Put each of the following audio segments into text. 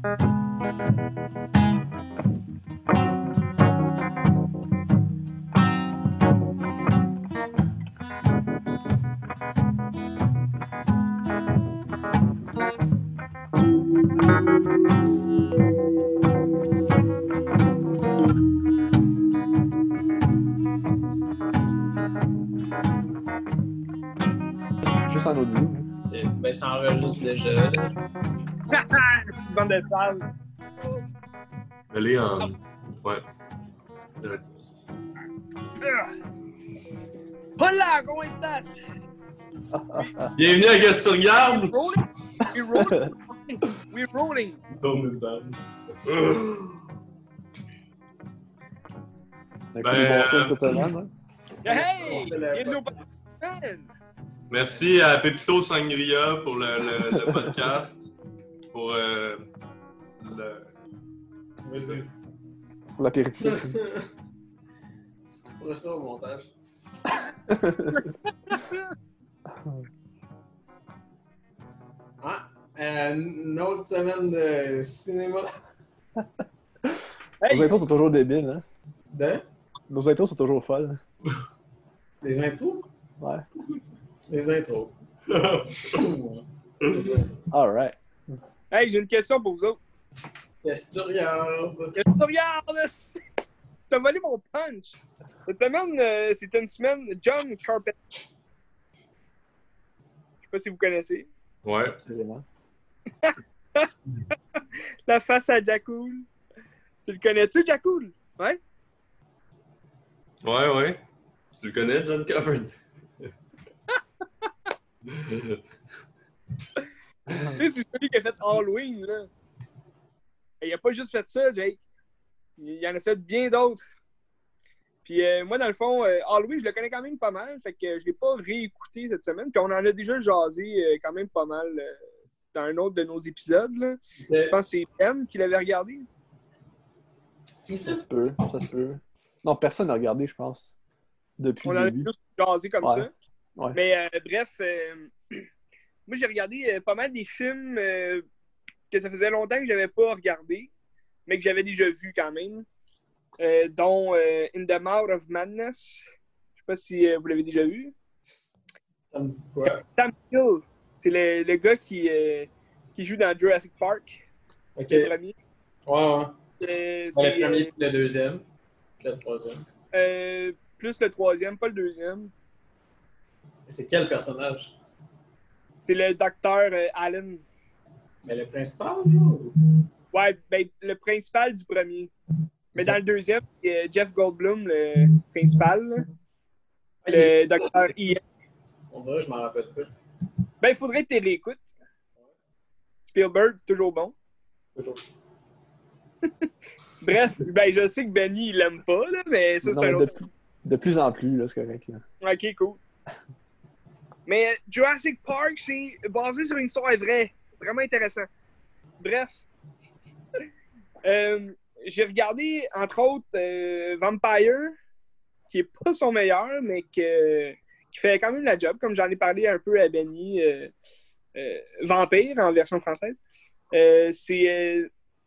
Juste en audio. Ben, ça enregistre déjà. Là. Petite bande de sale. Allez en. Ouais. Hola, ¿cómo estás? Bienvenue à Qu'est-ce que tu regardes? We're rolling. We're rolling. Tourne une balle. Avec les bons films cette semaine, hein? Hey! On fait le Bienvenue au podcast. podcast. Merci à Pepito Sangria pour le podcast. Pour Vas-y. Pour l'apéritif. Tu couperas ça au montage. Une autre semaine de cinéma. Nos intros sont toujours débiles, hein? De? Nos intros sont toujours folles. Les intros? Ouais. Les intros. Alright. Hey, j'ai une question pour vous autres. Qu'est-ce que tu regardes? Qu'est-ce que tu regardes? T'as volé mon punch. Cette semaine, c'était une semaine John Carpenter. Je sais pas si vous connaissez. Ouais. Absolument. La face à Jakul. Tu le connais-tu, Jakul? Ouais? Ouais. Tu le connais, John Carpenter? C'est celui qui a fait Halloween, là. Et il a pas juste fait ça, Jake. Il en a fait bien d'autres. Puis moi, dans le fond, Halloween, je le connais quand même pas mal. Fait que je l'ai pas réécouté cette semaine. Puis on en a déjà jasé quand même pas mal dans un autre de nos épisodes, là. Je pense que c'est Ben qui l'avait regardé. Qui Ça ça? se peut, ça se peut. Non, personne n'a regardé, je pense. Depuis On en le a début. juste jasé comme Ouais. ça. Ouais. Mais bref, moi j'ai regardé pas mal des films que ça faisait longtemps que j'avais pas regardé, mais que j'avais déjà vu quand même. Dont In the Mouth of Madness. Je sais pas si vous l'avez déjà vu. Ça me dit quoi? Sam Hill, c'est le gars qui joue dans Jurassic Park, Ok. le premier. Ouais. C'est Le premier, le deuxième. Le troisième. plus le troisième, pas le deuxième. C'est quel personnage? C'est le docteur Allen. Mais le principal, là? Ouais, ben, le principal du premier. Mais dans le deuxième, c'est Jeff Goldblum, le principal. Là. Le docteur Ian. On dirait que je m'en rappelle pas. Ben, il faudrait que tu l'écoutes. Spielberg, toujours bon. Toujours. Bref, ben, je sais que Benny, il l'aime pas, là, mais ça, Non, c'est un mais autre. de plus en plus, là, c'est correct. Là. Ok, cool. Mais Jurassic Park, c'est basé sur une histoire vraie. Vraiment intéressant. Bref. J'ai regardé, entre autres, Vampire, qui est pas son meilleur, mais qui fait quand même la job, comme j'en ai parlé un peu à Benny. Vampire, en version française. C'est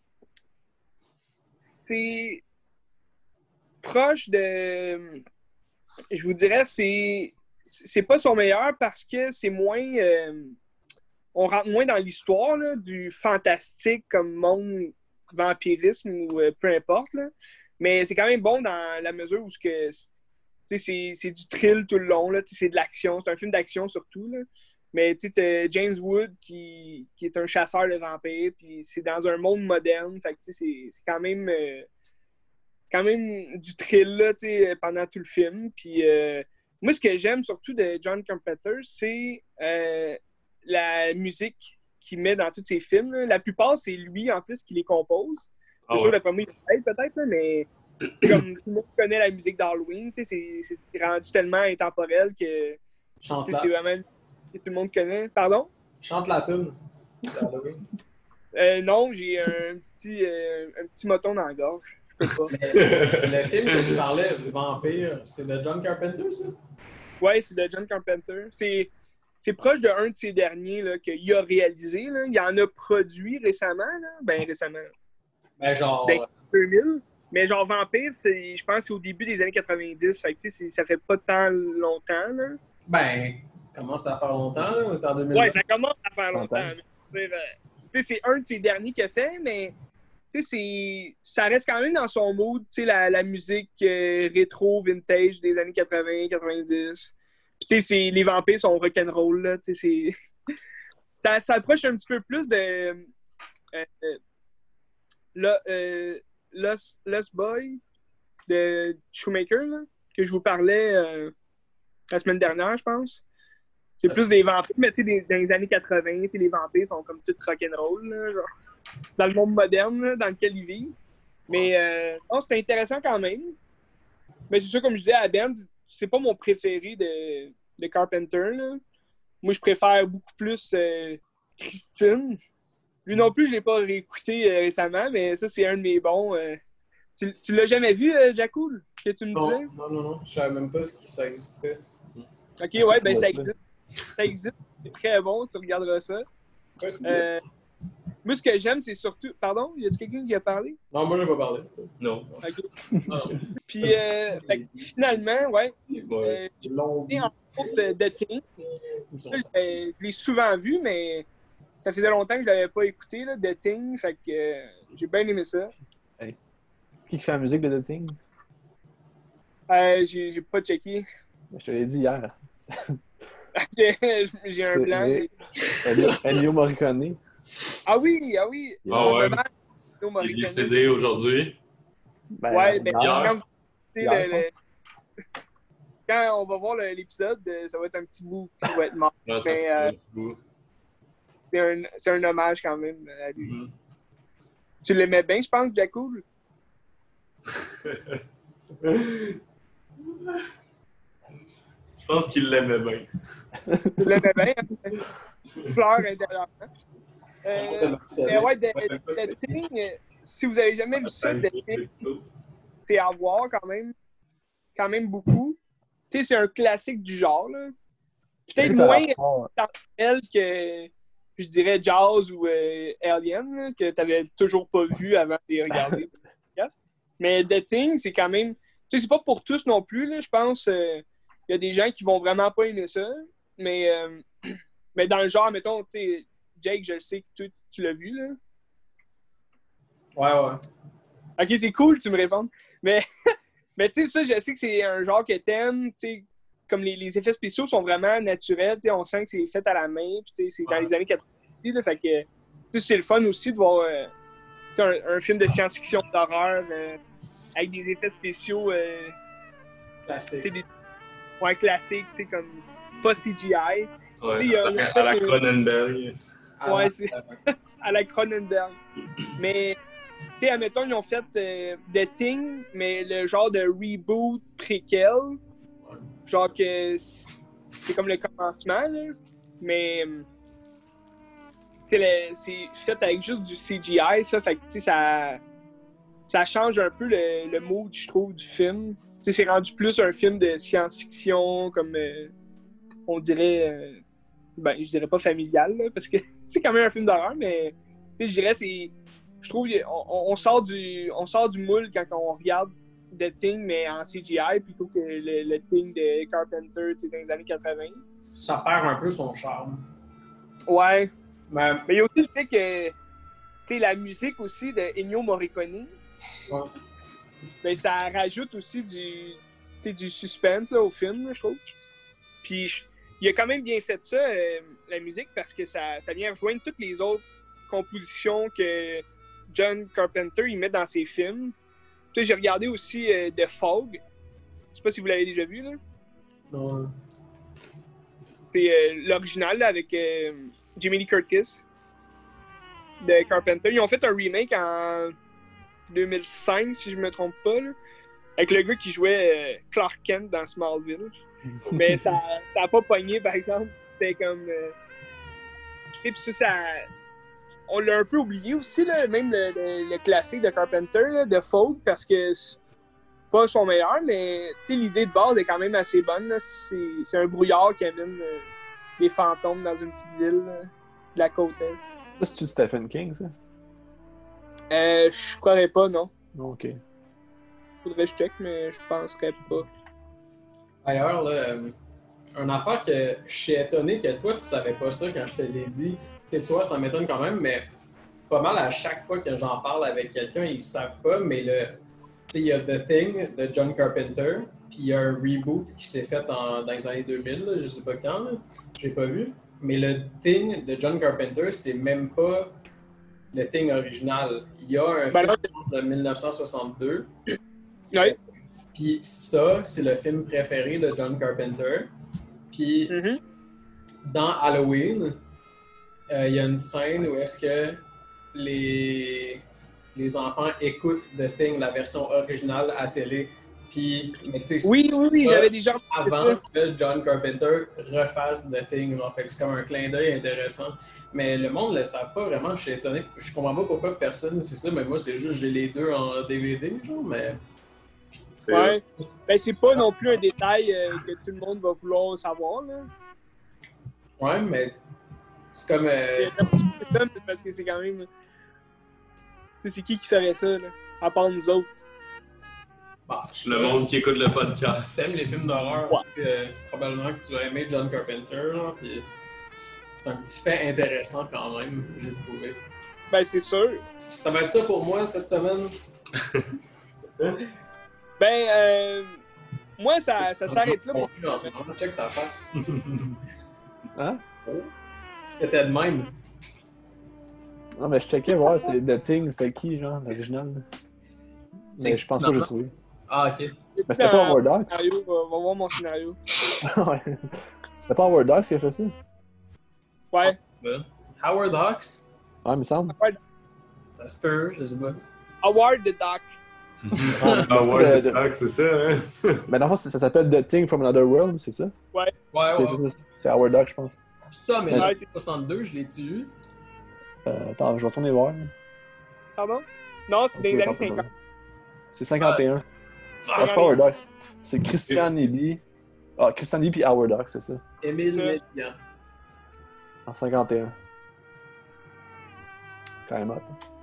proche de... Je vous dirais, c'est pas son meilleur parce que c'est moins... on rentre moins dans l'histoire là, du fantastique comme monde vampirisme ou peu importe. Là. Mais c'est quand même bon dans la mesure où c'est du thrill tout le long. Là, c'est de l'action. C'est un film d'action surtout. Là. Mais tu sais, James Wood qui est un chasseur de vampires. Puis c'est dans un monde moderne. Fait que c'est quand même du thrill là, pendant tout le film. Puis moi, ce que j'aime surtout de John Carpenter, c'est la musique qu'il met dans tous ses films. Là. La plupart, c'est lui, en plus, qui les compose. C'est sûr, le premier, peut-être, là, mais comme tout le monde connaît la musique d'Halloween, c'est rendu tellement intemporel que Chante c'est vraiment que tout le monde connaît. Pardon? Chante la tune. Non, j'ai un petit moton dans la gorge. Je peux pas. Le film que tu parlais, Vampire, c'est de John Carpenter, ça? Ouais, c'est de John Carpenter. C'est c'est proche d'un de ses derniers là, qu'il a réalisé. Là. Il en a produit récemment. Là. Ben, récemment. Ben, genre. Ben, 2000. Mais genre, Vampire, je pense que c'est au début des années 90. Fait que, tu sais, ça fait pas tant longtemps. Là. Ben, commence à faire longtemps, là. On est en 2000. Ouais, ça commence à faire longtemps. Longtemps. Tu sais, c'est un de ses derniers qu'il a fait, mais tu sais, ça reste quand même dans son mood, tu sais, la musique rétro, vintage des années 80, 90. Puis tu sais, les vampires sont rock'n'roll, là, tu sais, ça s'approche un petit peu plus de Lost Boy de Shoemaker, là, que je vous parlais la semaine dernière, je pense. C'est plus des vampires, mais tu sais, dans les années 80, tu sais, les vampires sont comme tout rock'n'roll, là, genre, dans le monde moderne là, dans lequel ils vivent. Mais non, c'était intéressant quand même. Mais c'est sûr, comme je disais à Ben, c'est pas mon préféré de Carpenter. Là. Moi, je préfère beaucoup plus Christine. Lui non plus, je l'ai pas réécouté récemment, mais ça, c'est un de mes bons. Tu l'as jamais vu, Jacoul, que tu me disais? Non. Je savais même pas que ça existait. Ok, ouais, ben ça existe. Ça existe. C'est très bon, tu regarderas ça. Ouais, c'est Moi, ce que j'aime, c'est surtout. Pardon, y a-t-il quelqu'un qui a parlé? Non, moi, j'ai pas parlé. Non. Ok. Non. Puis, finalement, ouais. Ouais. Long. En fait, The Thing, je l'ai souvent vu, mais ça faisait longtemps que je l'avais pas écouté, là, The Thing, fait que j'ai bien aimé ça. Qui fait la musique de The Thing? J'ai pas checké. Je te l'ai dit hier. J'ai un blanc. Ennio Morricone. Ah oui! Ah ouais. Il est décédé aujourd'hui. Ben, Ouais, ben, hier. quand on va voir l'épisode, ça va être un petit bout qui va être mort. Non, ça Mais fait un petit bout. c'est un hommage quand même à lui. Mhm. Tu l'aimais bien, je pense, Jacoul? Je pense qu'il l'aimait bien. Tu l'aimais bien, hein? Fleur intérieurement. Mais ouais, The Thing, si vous avez jamais vu ça, The Thing, c'est à voir quand même beaucoup. Tu sais, c'est un classique du genre, là. Peut-être moins elle que, je dirais, Jaws ou Alien, là, que tu n'avais toujours pas vu avant de les regarder. Mais The Thing, c'est quand même... Tu sais, c'est pas pour tous non plus, là, je pense. Il y a des gens qui vont vraiment pas aimer ça. Mais dans le genre, mettons, tu sais, Jake, je le sais que tu l'as vu, là. Ouais. Ok, c'est cool, tu me réponds. Mais tu sais, ça, je sais que c'est un genre que t'aimes, tu sais, comme les effets spéciaux sont vraiment naturels, tu sais, on sent que c'est fait à la main, puis tu sais, c'est dans les années 90, là, fait que, tu sais, c'est le fun aussi de voir, tu sais, un film de science-fiction d'horreur avec des effets spéciaux, Classique. classiques, tu sais, comme pas CGI. Ouais, à la Cronenberg. Ouais, c'est à la Cronenberg. Mais, tu sais, admettons, ils ont fait The Thing, mais le genre de reboot préquel. Ouais. Genre que c'est comme le commencement, là. Mais, tu sais, c'est fait avec juste du CGI, ça. Fait que, tu sais, ça change un peu le mood, je trouve, du film. Tu sais, c'est rendu plus un film de science-fiction, comme on dirait... ben, je dirais pas familial, là, parce que c'est quand même un film d'horreur, mais tu sais, je dirais, je trouve on sort du moule quand on regarde The Thing, mais en CGI, plutôt que le Thing de Carpenter, tu sais, dans les années 80. Ça perd un peu son charme. Ouais. Mais Mais il y a aussi le fait que, tu sais, la musique aussi de Ennio Morricone, ouais. ben, ça rajoute aussi du suspense là, au film, là, je trouve. Puis il a quand même bien fait ça, la musique, parce que ça vient rejoindre toutes les autres compositions que John Carpenter il met dans ses films. Puis j'ai regardé aussi The Fog. Je sais pas si vous l'avez déjà vu, là. Non. C'est l'original là, avec Jamie Lee Curtis de Carpenter. Ils ont fait un remake en 2005, si je me trompe pas, là, avec le gars qui jouait Clark Kent dans Smallville. Mais ça a pas pogné, par exemple. C'était comme... Et puis ça... On l'a un peu oublié aussi, là, même le classique de Carpenter, là, de Fog, parce que c'est pas son meilleur, mais l'idée de base est quand même assez bonne. Là. C'est un brouillard qui amène des fantômes dans une petite ville de la côte est. Ça, c'est-tu Stephen King, ça? Je croirais pas, non. Non, ok. Faudrait que je check, mais je penserais pas. D'ailleurs, là, une affaire que je suis étonné que toi, tu savais pas ça quand je te l'ai dit. C'est toi, ça m'étonne quand même, mais pas mal à chaque fois que j'en parle avec quelqu'un, ils savent pas, mais il y a The Thing de John Carpenter, puis il y a un reboot qui s'est fait dans les années 2000, là, je sais pas quand, là, j'ai pas vu. Mais le Thing de John Carpenter, c'est même pas le Thing original. Il y a un film de 1962. Ouais. Puis ça, c'est le film préféré de John Carpenter. Puis dans Halloween, il y a une scène où est-ce que les enfants écoutent The Thing, la version originale à télé. Puis, mais tu sais, oui, j'avais déjà avant que John Carpenter refasse The Thing, genre, fait que c'est comme un clin d'œil intéressant. Mais le monde ne le savent pas vraiment, je suis étonné. Je comprends pas pourquoi personne c'est ça, mais moi c'est juste j'ai les deux en DVD, genre, mais. Ouais. Ben c'est pas non plus un détail que tout le monde va vouloir savoir, là. Ouais, mais c'est comme. C'est parce que c'est quand même. Tu sais, c'est qui saurait ça, là? À part nous autres. Bah, Le monde qui écoute le podcast. Si t'aimes les films d'horreur, probablement que tu vas aimer John Carpenter, genre, pis c'est un petit fait intéressant quand même, j'ai trouvé. Ben c'est sûr. Ça va être ça pour moi cette semaine. Moi, ça s'arrête là. Mon cul en ce moment, check sa face. Hein? C'était de même. Non, mais je checkais voir, c'est The Thing, c'était qui, genre, l'original? Mais je pense pas que j'ai trouvé. Ah, ok. Mais c'était pas Howard Hawks? On va voir mon scénario. Ouais. C'était pas Howard Hawks qui a fait ça? Ouais. Howard Hawks? Ouais, il me semble. Ça se peut, je sais pas. Howard the Duck. Howard Hawks, c'est ça, hein? Mais dans le fond, ça s'appelle The Thing from Another World, c'est ça? Ouais. C'est Howard Hawks, je pense. C'est ça, mais en 62, je l'ai-tu vu? Attends, je vais retourner voir. Pardon? Non, c'est dans les années 50. C'est 51. C'est pas Howard Hawks. C'est Christian Neely. Ah, Christian Neely puis Howard Hawks, c'est ça. Émile Mélian. En 51. Quand même hot.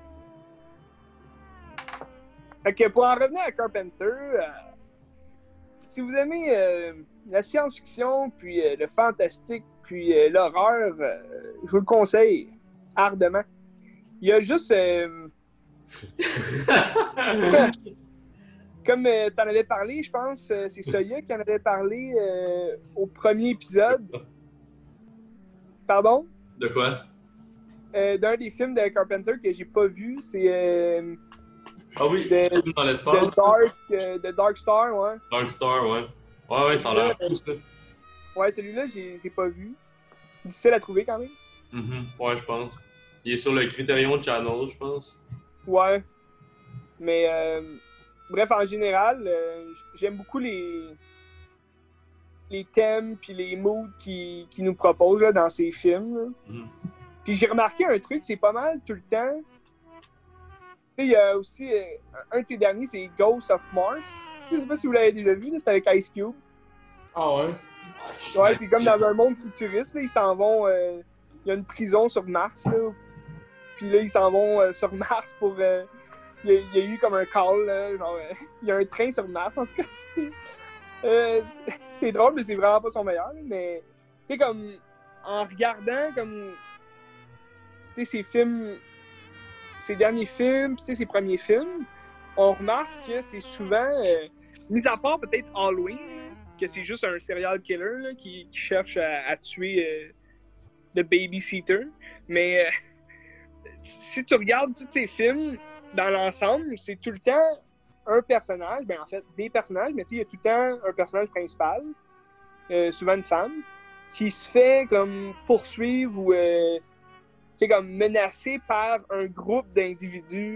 Fait que pour en revenir à Carpenter, si vous aimez la science-fiction, puis le fantastique, puis l'horreur, je vous le conseille ardemment. Il y a juste... Comme tu en avais parlé, je pense, c'est Soya qui en avait parlé au premier épisode. Pardon? De quoi? D'un des films de Carpenter que j'ai pas vu, c'est... Ah oui, dans l'espace. The Dark Star, ouais. Dark Star, ouais. Ouais, ça a l'air cool, ça. Ouais, celui-là, j'ai pas vu. Difficile à trouver, quand même. Ouais, je pense. Il est sur le Criterion Channel, je pense. Ouais. Mais, bref, en général, j'aime beaucoup les thèmes puis les moods qu'il nous propose là, dans ses films. Puis j'ai remarqué un truc, c'est pas mal tout le temps. Tu sais, il y a aussi un de ses derniers, c'est Ghost of Mars. Je sais pas si vous l'avez déjà vu, c'est avec Ice Cube. Ah ouais? Ouais, c'est comme dans un monde futuriste, là, ils s'en vont. Il y a une prison sur Mars, là. Puis là, ils s'en vont sur Mars pour. Il y a eu comme un call, là, genre. Il y a un train sur Mars, en tout cas. C'est drôle, mais c'est vraiment pas son meilleur. Mais, tu sais, comme. En regardant, comme. Tu sais, ses derniers films, puis ses premiers films, on remarque que c'est souvent, mis à part peut-être Halloween, que c'est juste un serial killer là, qui cherche à tuer le babysitter. Mais si tu regardes tous ces films dans l'ensemble, c'est tout le temps un personnage, ben en fait des personnages, mais il y a tout le temps un personnage principal, souvent une femme, qui se fait comme poursuivre ou c'est comme menacé par un groupe d'individus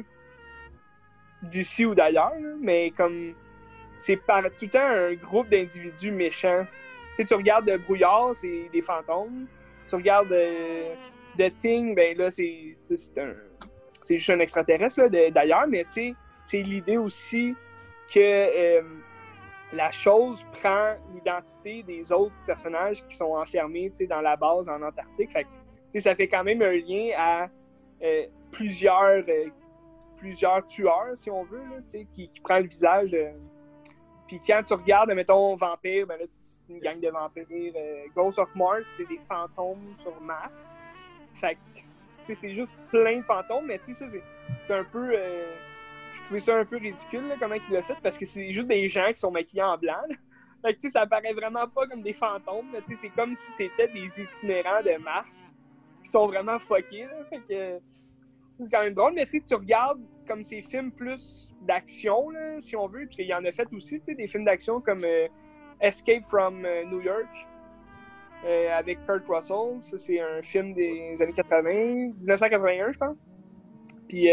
d'ici ou d'ailleurs, mais comme c'est par tout le temps un groupe d'individus méchants. Tu regardes Brouillard, c'est des fantômes. Tu regardes The Thing, ben là, c'est juste un extraterrestre là, d'ailleurs, mais tu sais, c'est l'idée aussi que la chose prend l'identité des autres personnages qui sont enfermés dans la base en Antarctique. Fait que, ça fait quand même un lien à plusieurs tueurs, si on veut, là, qui prend le visage. Puis quand tu regardes, mettons, Vampire, ben là, c'est une gang de vampires. Ghost of Mars, c'est des fantômes sur Mars. Fait que, c'est juste plein de fantômes, mais ça, c'est un peu... je trouvais ça un peu ridicule, là, comment il l'a fait, parce que c'est juste des gens qui sont maquillés en blanc. Là. Fait que, ça paraît vraiment pas comme des fantômes. Là, c'est comme si c'était des itinérants de Mars qui sont vraiment fuckés. Là. Fait que, c'est quand même drôle, mais tu regardes comme ces films plus d'action, là, si on veut, parce qu'il y en a fait aussi, des films d'action comme Escape from New York avec Kurt Russell. Ça, c'est un film des années 80, 1981, je pense. Puis,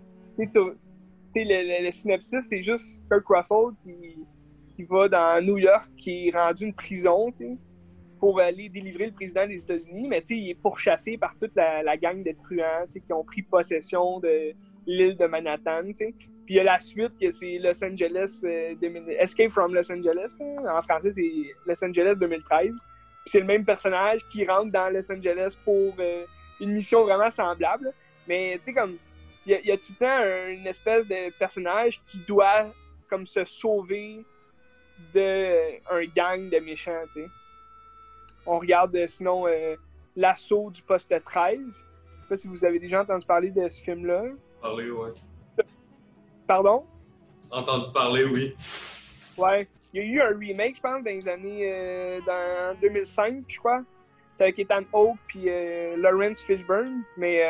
le synopsis, c'est juste Kurt Russell qui va dans New York, qui est rendu une prison, pour aller délivrer le président des États-Unis, mais il est pourchassé par toute la gang de truands qui ont pris possession de l'île de Manhattan. Puis il y a la suite, que c'est Los Angeles, Escape from Los Angeles. En français, c'est Los Angeles 2013. Puis c'est le même personnage qui rentre dans Los Angeles pour une mission vraiment semblable. Mais comme il y a tout le temps une espèce de personnage qui doit comme se sauver d'un gang de méchants, On regarde sinon L'Assaut du poste 13. Je sais pas si vous avez déjà entendu parler de ce film-là. Parler, ouais. Pardon? Entendu parler, oui. Ouais. Il y a eu un remake, je pense, dans les années... dans 2005, je crois. C'est avec Ethan Hawke et Lawrence Fishburne. Mais...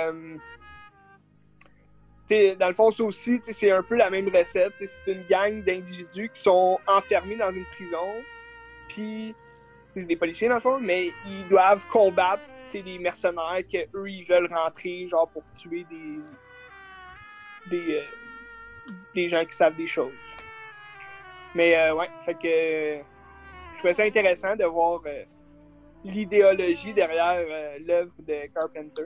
dans le fond, ça aussi, c'est un peu la même recette. C'est une gang d'individus qui sont enfermés dans une prison. Puis... c'est des policiers dans le fond, mais ils doivent combattre des mercenaires qu'eux, ils veulent rentrer genre pour tuer des gens qui savent des choses. Mais ouais, fait que je trouvais ça intéressant de voir l'idéologie derrière l'œuvre de Carpenter.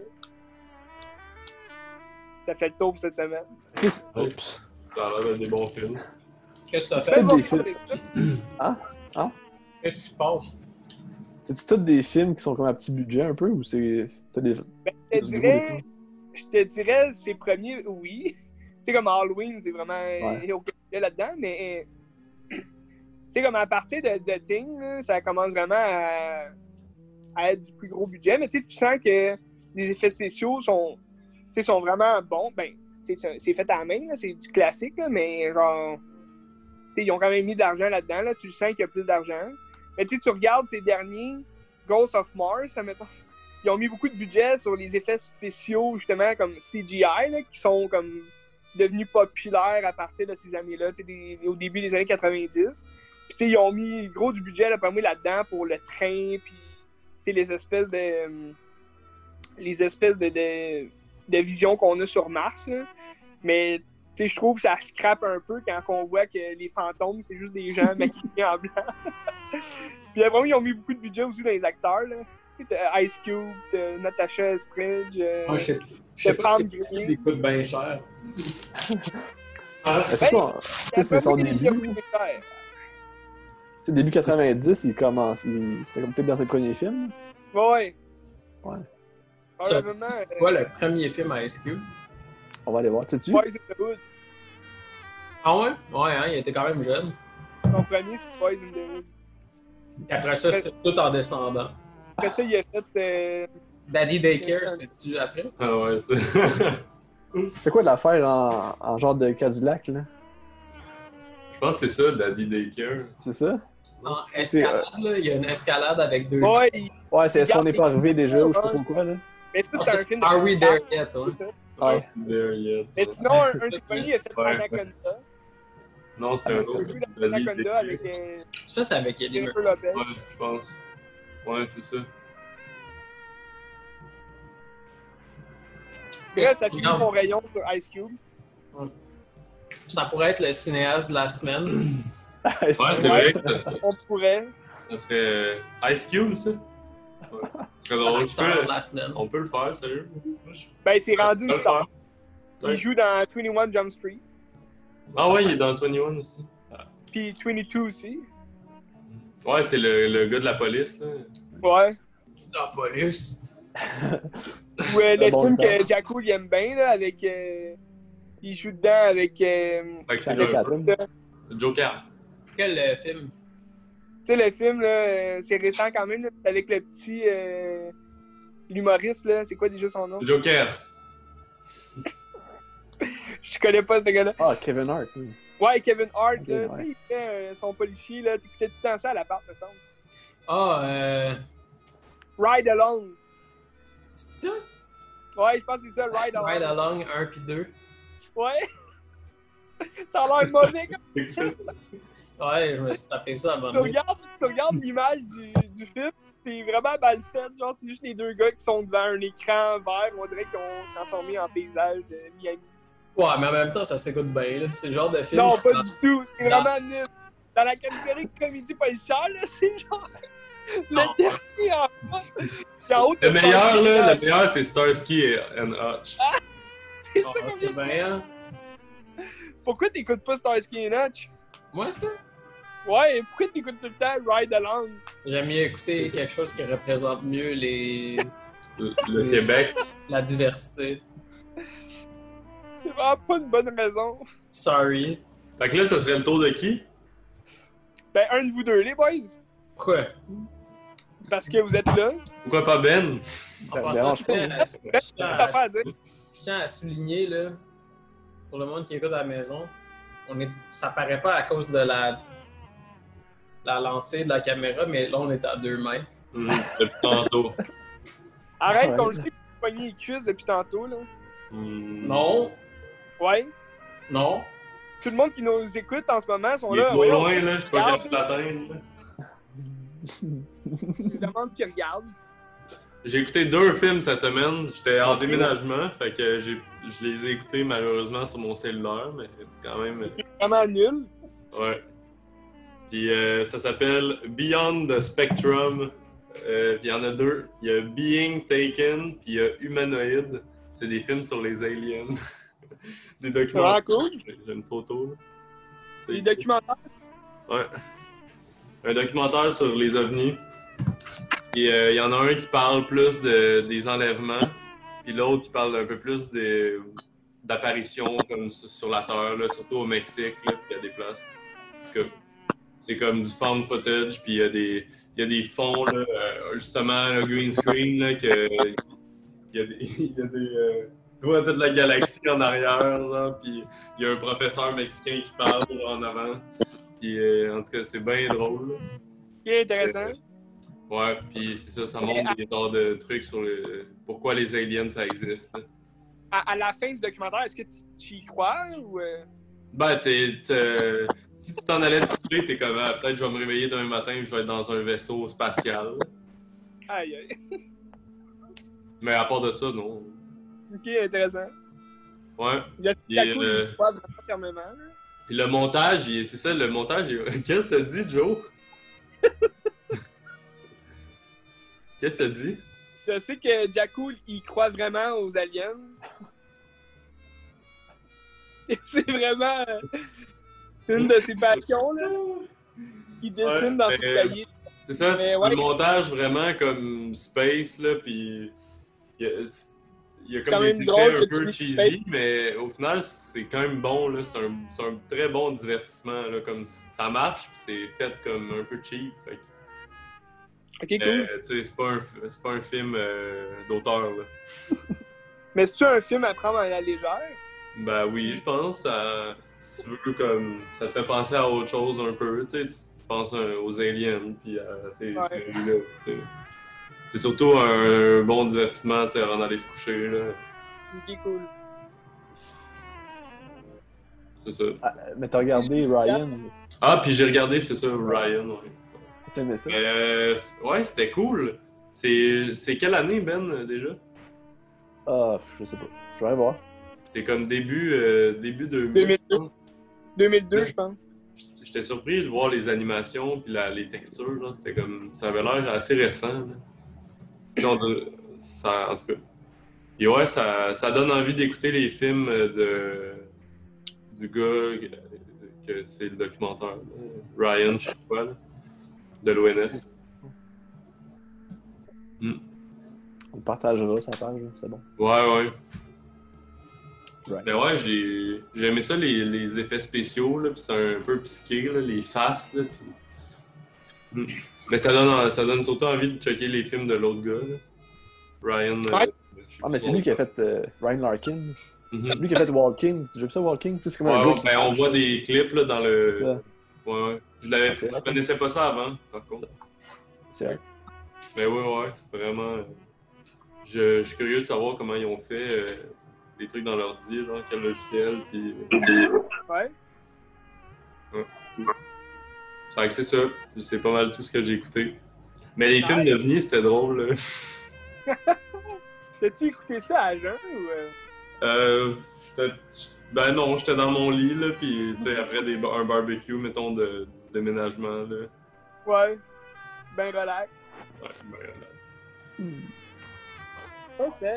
Ça fait le tour pour cette semaine. Oups. Ça a l'air des bons films. Qu'est-ce que ça fait? Des films. Hein? Qu'est-ce qui se passe? C'est-tu tous des films qui sont comme à petit budget un peu, ou c'est des... je te dirais, ces premiers, oui. Tu sais, comme Halloween, c'est vraiment aucun budget là-dedans, mais tu sais, comme à partir de The Thing, là, ça commence vraiment à être du plus gros budget, mais tu sens que les effets spéciaux sont vraiment bons. Ben, c'est fait à la main, là, c'est du classique, là, mais genre, ils ont quand même mis de l'argent là-dedans, là, tu le sens qu'il y a plus d'argent. Mais tu regardes ces derniers, Ghost of Mars, mettons, ils ont mis beaucoup de budget sur les effets spéciaux, justement, comme CGI, là, qui sont comme devenus populaires à partir de ces années-là, au début des années 90. Puis ils ont mis gros du budget là-dedans pour le train, puis les espèces de visions qu'on a sur Mars. Là. Mais je trouve que ça scrape un peu quand on voit que les fantômes, c'est juste des gens maquillés en blanc. Puis après, ils ont mis beaucoup de budget aussi dans les acteurs. Là. Ice Cube, Natasha Estridge, je sais pas si c'est des coûts bien chers. C'est son début. C'est début 90, il commence. C'était comme peut-être dans ses premiers films. Ouais. C'est quoi le premier film à Ice Cube? On va aller voir, tu sais-tu? Boys in the Hood. Ah ouais? Ouais, hein, il était quand même jeune. Son premier, c'est Boys in the Hood. Et après ça, c'était tout en descendant. Après ça, il a fait... Daddy Daycare, c'était-tu après? Ah ouais, c'est... C'est quoi l'affaire en genre de Cadillac, là? Je pense que c'est ça, Daddy Daycare. C'est ça? En escalade, là, il y a une escalade avec deux... Ouais, c'est est-ce qu'on n'est pas arrivé déjà, ou je sais pas trop quoi, là? Mais ça, c'est un film de... Are We There Yet? Ouais. There Yet. Mais sinon, un des premiers, il a fait Anaconda. Non, c'était un autre. Anaconda avec... Ça, c'est avec Eddie Murphy. Ouais, je pense. Ouais, c'est ça. Bref, ça finit mon rayon sur Ice Cube. Ça pourrait être le cinéaste de la semaine. Ouais, c'est vrai que ça serait... On pourrait. Ça serait Ice Cube, ça? Ouais. C'est drôle. On peut le faire, sérieux? Ben, c'est rendu une star. Il joue dans 21 Jump Street. Ah ouais, il est dans 21 aussi. Puis 22 aussi. Ouais, c'est le gars de la police, là. Ouais. C'est dans la police. Ou le bon film temps. que Jacko il aime bien, là, avec. Il joue dedans avec. Tu Fait que c'est Avec le Adams. Joker. Quel film? sais, le film, là, c'est récent quand même, là, avec le petit. L'humoriste, là. C'est quoi déjà son nom? Joker. Je connais pas ce gars-là. Ah, Kevin Hart. Oui. Ouais, Kevin Hart, Ok, là. ouais. Tu sais, il fait son policier, là. T'écoutais tout le temps ça à l'appart, me semble. Ah, Ride Along. c'est ça? Ouais, je pense que c'est ça, Ride Along. Ride Along 1 puis 2. Ouais. Ça a l'air mauvais comme Ouais, je me suis tapé ça avant tu regardes l'image du film, c'est vraiment mal fait. Genre, c'est juste les deux gars qui sont devant un écran vert. On dirait qu'ils ont transformé en paysage de Miami. Ouais, mais en même temps, ça s'écoute bien, là. C'est le genre de film. Non, pas du tout. C'est Non. vraiment nul. Dans la catégorie comédie policière, là, c'est genre. Non. Le dernier en bas. C'est en haut de Le meilleur, là, Starsky le meilleur, c'est Starsky et Hutch. C'est Ah, ça qu'on vient c'est de dire. bien. Pourquoi t'écoutes pas Starsky et Hutch? Moi, ça? Ouais, et pourquoi t'écoutes tout le temps Ride Along? J'aime mieux écouter quelque chose qui représente mieux Le Québec. la diversité. C'est vraiment pas une bonne raison. Sorry. Fait que là, ça serait le tour de qui? Ben, un de vous deux, les boys. Pourquoi? Parce que vous êtes là. Pourquoi pas Ben? En Ça passant, dérange pas. T'as pas à dire. je tiens à souligner, là, pour le monde qui écoute à la maison, ça paraît pas à cause de la lentille de la caméra, mais là, on est à 2 mètres. Depuis tantôt. Arrête Ouais. ton jeu de pogner les cuisses depuis tantôt, là. Non, Ouais. non. Tout le monde qui nous écoute en ce moment sont Il est là. trop Ouais, loin, là. Je sais pas capable de l'atteindre. là. Ils se demandent ce qu'ils regardent. J'ai écouté 2 films cette semaine. J'étais en déménagement, fait que je les ai écoutés malheureusement sur mon cellulaire, mais c'est quand même. C'est vraiment nul. Ouais. Puis ça s'appelle Beyond the Spectrum. Puis il y en a 2. Il y a Being Taken, puis il y a Humanoid. C'est des films sur les aliens. Des documentaires. C'est vraiment J'ai une photo. Là. C'est Les ici. documentaires. Ouais. Un documentaire sur les ovnis. Et il y en a un qui parle plus des enlèvements, puis l'autre qui parle un peu plus d'apparitions comme sur la Terre, là, surtout au Mexique, là, puis il y a des places. En tout cas, c'est comme du found footage, puis il y a des fonds, là, justement, le green screen, là, il y a des tu vois toute la galaxie en arrière, là, puis il y a un professeur mexicain qui parle en avant. Puis en tout cas, c'est bien drôle. Là. Qui est intéressant. Ouais, puis c'est ça, ça montre des genres de trucs sur pourquoi les aliens ça existe. Là. À la fin du documentaire, est-ce que tu y crois ou. Ben, si tu t'en allais te coucher, t'es comme peut-être je vais me réveiller demain matin et je vais être dans un vaisseau spatial. Aïe, aïe. Mais à part de ça, non. Ok, intéressant. Ouais. Il y a Et, Jacko qui croit vraiment fermement. Là. Puis le montage, c'est ça, le montage. Qu'est-ce que t'as dit, Joe? Qu'est-ce que t'as dit? Je sais que Jacko, il croit vraiment aux aliens. Et c'est vraiment. C'est une de ses passions, là. Il dessine Ouais, dans ses cahiers. C'est ça, Mais c'est ouais. un montage vraiment comme Space, là, puis il y a quand comme même des drôle effets un que peu tu cheesy, Space. mais au final, c'est quand même bon, là, c'est un très bon divertissement, là, comme ça marche, puis c'est fait comme un peu cheap, fait que, Ok, cool. tu sais, c'est pas un film d'auteur, là. Mais c'est-tu un film à prendre à la légère? Ben oui, je pense, si tu veux, comme, ça te fait penser à autre chose un peu, tu sais, tu penses aux aliens, puis à ces Ouais. séries-là, tu sais. C'est surtout un bon divertissement, tu sais, avant d'aller se coucher, là. Ok, cool. C'est ça. Ah, mais t'as regardé Ryan. Ah, puis j'ai regardé, c'est ça, Ryan, ouais. Tu aimais ça? Ouais, c'était cool. C'est quelle année, Ben, déjà? Ah, je sais pas. Je vais voir. C'est comme début 2000. 2002. 2002, Ouais. je pense. J'étais surpris de voir les animations puis les textures, là, c'était comme... Ça avait l'air assez récent, là. Puis en tout cas. Et ouais, ça donne envie d'écouter les films du gars que c'est le documentaire. Ryan, je sais pas, là, de l'ONF. On le partagera, sa page, c'est bon. Ouais. Right. Mais ouais, j'ai aimé ça, les effets spéciaux, là, pis c'est un peu psyché, là, les faces, là. Mais ça donne surtout envie de checker les films de l'autre gars, là. Ryan. Ouais. Je sais Ah, plus mais c'est son lui qui a nom. fait Ryan Larkin. Mhm. C'est lui qui a fait Walking. J'ai vu ça, Walking? Tu sais, c'est comme un Ouais, gars qui ben, on marche. voit des clips là, dans le. Ça. Ouais. Ah, c'est Je vrai. connaissais pas ça avant, par contre. C'est vrai. Mais ouais, vraiment. Je suis curieux de savoir comment ils ont fait des trucs dans l'ordi, genre quel logiciel, puis. Ouais. C'est ça. C'est pas mal tout ce que j'ai écouté. Mais les films d'OVNI, c'était drôle. Là. T'as-tu écouté ça à jeun ou. Ben non, j'étais dans mon lit, là, puis tu sais, après un barbecue, mettons, du déménagement, là. Ouais. Ben relax. Ouais, ben relax. Parfait.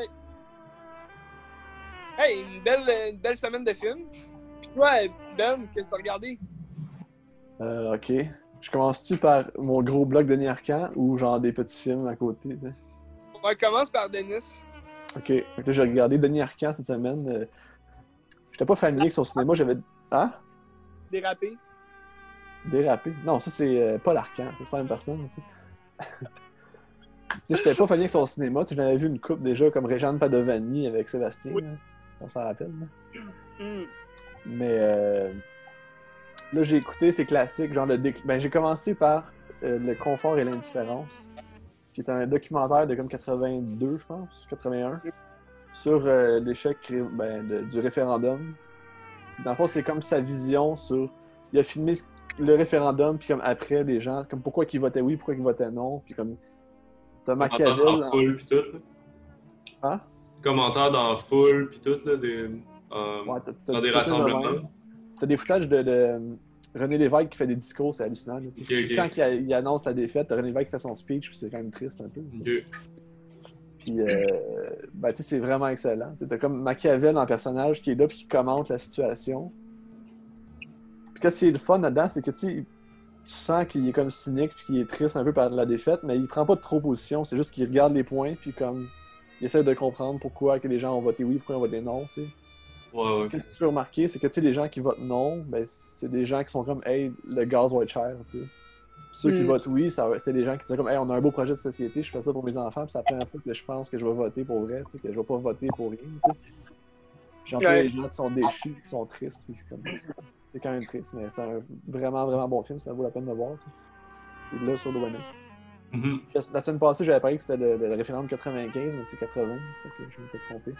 Hey, une belle semaine de films. Puis toi, Ben, qu'est-ce que t'as regardé? Ok. Je commence-tu par mon gros bloc de Denis Arcand ou genre des petits films à côté? Là? On commence par Denis. Ok. Fait que là, j'ai regardé Denis Arcand cette semaine. J'étais pas familier avec son cinéma, j'avais. Hein? Dérapé. Dérapé? Non, ça c'est Paul Arcand, c'est pas la même personne. Tu sais, j'étais pas familier avec son cinéma, tu sais, j'en avais vu une coupe déjà comme Réjeanne Padovani avec Sébastien, Oui. là. On s'en rappelle. Là. Hmm. Mais là, j'ai écouté ces classiques, genre Ben, j'ai commencé par Le confort et l'indifférence, qui est un documentaire de comme 82, je pense, 81, sur l'échec du référendum. Dans le fond, c'est comme sa vision sur... Il a filmé le référendum, puis comme après, les gens, comme pourquoi ils votaient oui, pourquoi ils votaient non, puis comme... T'as Machiavel... Commentaires dans Full, pis tout, là. Hein? Commentaires dans Full, pis tout, là, Ouais, dans des du footage de rassemblements. même. T'as des foutages de René Lévesque qui fait des discours, c'est hallucinant. Là, Ok. Quand il annonce la défaite, t'as René Lévesque qui fait son speech, puis c'est quand même triste un peu. Ok. Puis, ben, tu sais, c'est vraiment excellent. T'as comme Machiavel en personnage qui est là, puis qui commente la situation. Puis, qu'est-ce qui est le fun là-dedans, c'est que tu sens qu'il est comme cynique, puis qu'il est triste un peu par la défaite, mais il prend pas trop position. C'est juste qu'il regarde les points, puis comme il essaie de comprendre pourquoi que les gens ont voté oui, pourquoi ils ont voté non, tu sais. Ouais. Qu'est-ce que tu peux remarquer, c'est que tu sais, les gens qui votent non, ben, c'est des gens qui sont comme hey, le gaz va être cher, tu sais. Ceux qui votent oui, c'est des gens qui disent comme hey, on a un beau projet de société, je fais ça pour mes enfants, puis c'est la première fois que je pense que je vais voter pour vrai, tu sais, que je vais pas voter pour rien, tu sais. Puis j'entends les gens qui sont déchus, qui sont tristes, puis c'est quand même triste, mais c'est un vraiment, vraiment bon film, ça vaut la peine de voir, tu sais. Et là, sur l'ONF. Mm-hmm. La semaine passée, j'avais parlé que c'était le référendum 95, mais c'est 80, fait que je m'étais trompé.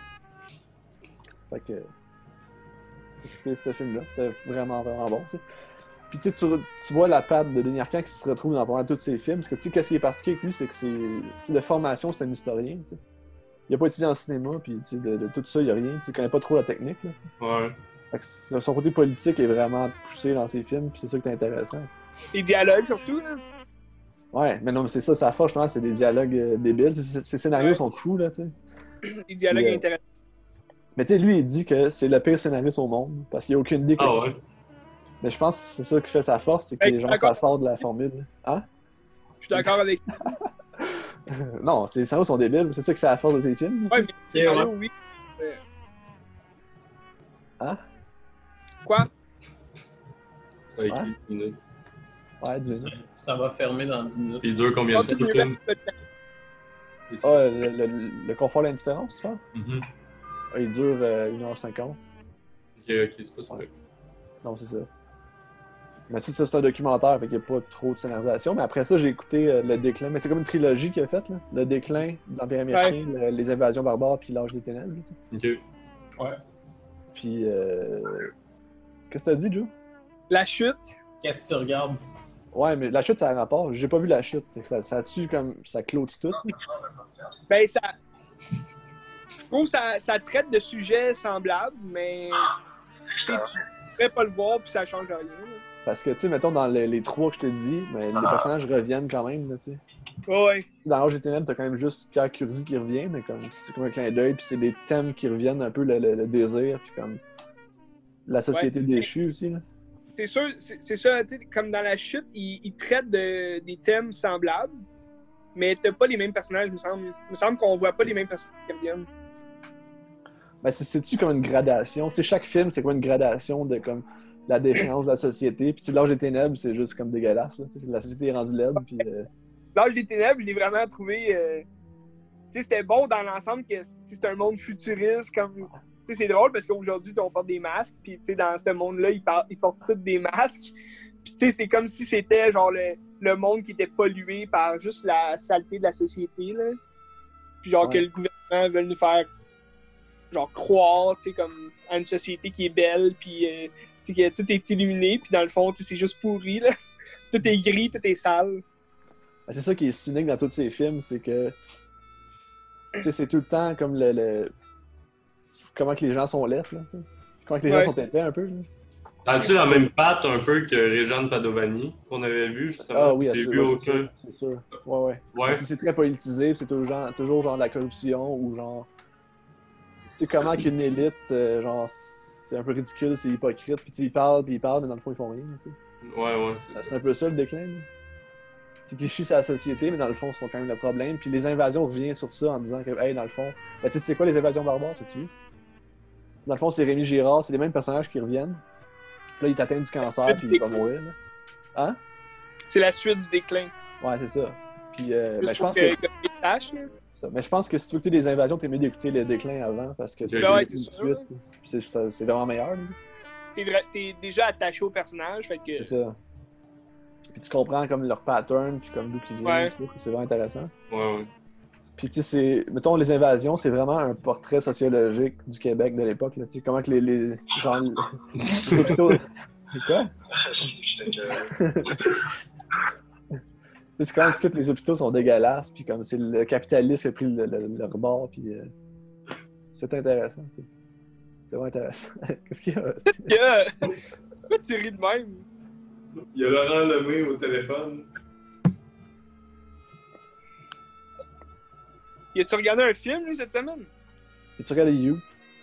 Fait que écouter ce film-là, c'était vraiment, vraiment bon, tu sais. Puis tu sais, tu vois la patte de Denis Arcand qui se retrouve dans pas mal tous ses films, parce que tu sais, qu'est-ce qui est particulier avec lui, c'est que c'est de formation, c'est un historien, tu sais. Il a pas étudié en cinéma, puis tu sais, de tout ça, il y a rien, tu sais, il connaît pas trop la technique, là, tu sais. Ouais. Fait que son côté politique est vraiment poussé dans ses films, puis c'est ça qui est intéressant. Les dialogues, surtout, là. Ouais, mais non, mais c'est ça, sa force, justement, c'est des dialogues débiles. Ces scénarios sont fous, là, tu sais. Les dialogues Puis, intéressants. Mais tu sais, lui, il dit que c'est le pire scénariste au monde, parce qu'il a aucune idée que Ah ouais. Mais je pense que c'est ça qui fait sa force, c'est que les gens, ça sort de la formule. Hein? Je suis d'accord avec. Non, les scénarios sont débiles, c'est ça qui fait la force de ces films. Ouais, mais C'est vrai. oui. Hein? Quoi? Ça a écrit 10 minutes. Ouais, 10 minutes. Ça va fermer dans 10 minutes. Il dure combien de temps, le film? Ah, le confort et l'indifférence, tu vois? Mhm. Ah, il dure 1h50. Ok, c'est pas ça. Ouais. Non, c'est ça. Mais ça, c'est un documentaire, fait qu'il n'y a pas trop de scénarisation. Mais après ça, j'ai écouté Le Déclin. Mais c'est comme une trilogie qu'il a faite, là. Le Déclin de l'Empire américain, les invasions barbares, puis l'Âge des ténèbres. Tu sais. Ok. Ouais. Puis, qu'est-ce que t'as dit, Joe? La chute. Qu'est-ce que tu regardes? Ouais, mais la chute, ça a un rapport. J'ai pas vu la chute. Fait que ça tue comme. Ça clôt tout. Ben, ça. Je trouve que ça traite de sujets semblables, mais. Tu pourrais pas le voir, puis ça change rien. Là. Parce que, tu sais, mettons, dans les trois que je te dis, mais les personnages reviennent quand même, là, tu sais. Ouais. Dans l'Âge des ténèbres, t'as quand même juste Pierre Curzi qui revient, mais comme c'est comme un clin d'œil, puis c'est des thèmes qui reviennent un peu, le désir, puis comme la société déchue aussi, là. c'est sûr, c'est ça, tu sais, comme dans la chute, ils traitent des thèmes semblables, mais t'as pas les mêmes personnages, il me semble qu'on voit pas les mêmes personnages qui reviennent. Ben, c'est-tu comme une gradation? Tu sais, chaque film, c'est quoi une gradation de comme la déchéance de la société? Puis l'Âge des ténèbres, c'est juste comme dégueulasse. Là. La société est rendue laide. Puis, L'Âge des ténèbres, je l'ai vraiment trouvé... tu sais, c'était bon dans l'ensemble que c'est un monde futuriste. Comme, tu sais, c'est drôle parce qu'aujourd'hui, on porte des masques. Puis, tu sais, dans ce monde-là, ils portent tous des masques. Puis, tu sais, c'est comme si c'était genre le monde qui était pollué par juste la saleté de la société. Là. Puis, genre, que le gouvernement veut nous faire genre croire, tu sais, comme à une société qui est belle, puis tu sais, que tout est illuminé, puis dans le fond, tu sais, c'est juste pourri, là. Tout est gris, tout est sale. Ben, c'est ça qui est cynique dans tous ces films, c'est que tu sais, c'est tout le temps comme comment que les gens sont laids, là, tu sais. Comment que les gens sont épais un peu, là. As-tu la même patte un peu que Réjeanne Padovani, qu'on avait vu, justement? Ah oui, c'est sûr. Ouais. C'est très politisé, c'est toujours genre de la corruption, ou genre... Tu sais, comment qu'une élite, genre, c'est un peu ridicule, c'est hypocrite, puis ils parlent, mais dans le fond, ils font rien, tu sais. Ouais, c'est un peu ça, le déclin, là. C'est qu'ils chient sur la société, mais dans le fond, c'est quand même le problème. Puis les invasions reviennent sur ça en disant que, hey, dans le fond... Ben, tu sais, c'est quoi les invasions barbares, tu sais? Dans le fond, c'est Rémi Girard, c'est les mêmes personnages qui reviennent. Puis là, il t'atteint du cancer, puis il va mourir, là. Hein? C'est la suite du déclin. Ouais, c'est ça. Puis, ben, je pense mais je pense que si tu veux écouter des invasions, t'es mieux d'écouter le déclin avant, parce que c'est vraiment meilleur. T'es déjà attaché au personnage, fait que... C'est ça. Puis tu comprends comme leur pattern, puis comme d'où ils viennent. Je trouve que c'est vraiment intéressant. Ouais. Puis tu sais, mettons, les invasions, c'est vraiment un portrait sociologique du Québec de l'époque, là. Tu sais, comment que les genre... les hôpitaux... Quoi? C'est quand tous les hôpitaux sont dégueulasses, puis comme c'est le capitaliste qui a pris le rebord, puis c'est intéressant, tu sais. C'est vraiment intéressant. Qu'est-ce qu'il y a? Pourquoi tu ris de même? Il y a Laurent Lemay au téléphone. Y a-tu regardé un film, lui, cette semaine? As-tu regardé Youth?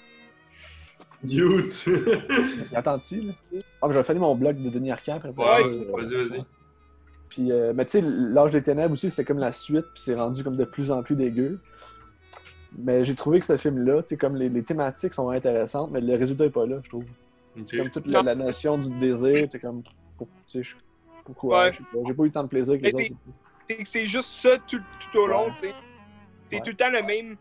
Youth! Attends-tu, là? Ah, mais je vais faire mon blog de Denis Arcand après. Vas-y. Puis, mais tu sais, L'Âge des ténèbres aussi, c'était comme la suite, puis c'est rendu comme de plus en plus dégueu. Mais j'ai trouvé que ce film-là, tu sais, comme les thématiques sont intéressantes, mais le résultat est pas là, je trouve. Okay. Comme toute la notion du désir, c'est comme, tu sais, pourquoi? Je sais pas, j'ai pas eu tant de plaisir que les autres. C'est juste ça tout au long, tu sais. C'est tout le temps le même...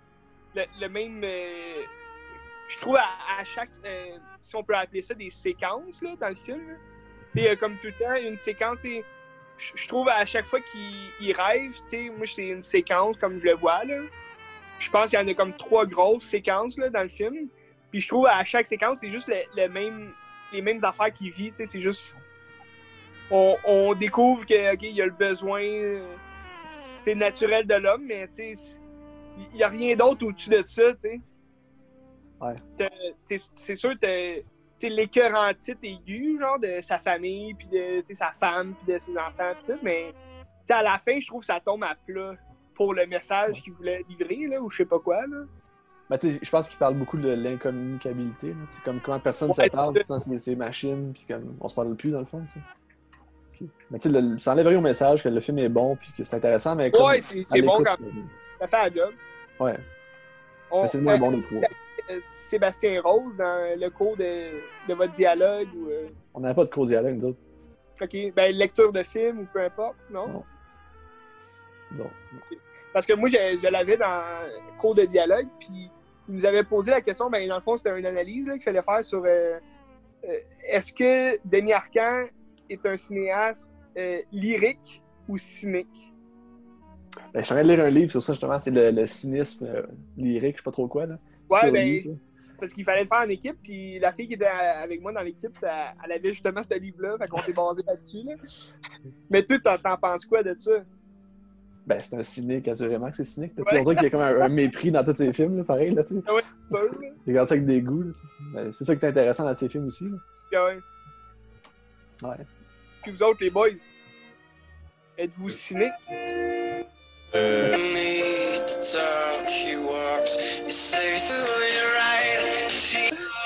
je trouve à chaque... si on peut appeler ça des séquences, là, dans le film, tu sais, comme tout le temps, une séquence, tu sais, je trouve à chaque fois qu'il rêve, tu sais, moi, c'est une séquence comme je le vois, là. Je pense qu'il y en a comme 3 grosses séquences, là, dans le film. Puis je trouve à chaque séquence, c'est juste les mêmes affaires qu'il vit, tu sais, c'est juste... On découvre que, OK, il y a le besoin naturel de l'homme, mais tu sais, il n'y a rien d'autre au-dessus de ça, tu sais. Ouais. C'est sûr, t'as l'écœurantite aigu, genre, de sa famille, puis de sa femme, puis de ses enfants, pis tout, mais à la fin, je trouve que ça tombe à plat pour le message qu'il voulait livrer, là, ou je sais pas quoi, là. Ben, tu sais, je pense qu'il parle beaucoup de l'incommunicabilité, là. C'est comme comment personne se parle dans ces machines, puis comme on se parle plus, dans le fond, tu sais. Puis, mais tu sais, ça enlève rien au message que le film est bon, puis que c'est intéressant, mais comme... Ouais, c'est bon quand même. Ça fait la job. Ouais. Mais c'est le moins bon des trois. Sébastien Rose dans le cours de votre dialogue ou... On n'avait pas de cours de dialogue, nous autres. OK. Ben, lecture de film ou peu importe, non? Non. Okay. Parce que moi, je l'avais dans le cours de dialogue, puis il nous avait posé la question, ben, dans le fond, c'était une analyse qu'il fallait faire sur est-ce que Denis Arcand est un cinéaste lyrique ou cynique? Ben, je suis en train de lire un livre sur ça, justement, c'est le cynisme lyrique, je sais pas trop quoi, là. Ouais, ben, parce qu'il fallait le faire en équipe, puis la fille qui était avec moi dans l'équipe, elle avait justement ce livre-là, fait qu'on s'est basé là-dessus, là. Mais toi, t'en penses quoi de ça? Ben, c'est un cynique, assurément que c'est cynique. Ouais. On dirait qu'il y a comme un mépris dans tous ces films, là, pareil, là, tu sais. Ouais, c'est sûr, là. Il regarde ça avec dégoût, là. Ben, c'est ça qui est intéressant dans ces films aussi, là. Ouais. Puis vous autres, les boys, êtes-vous cyniques?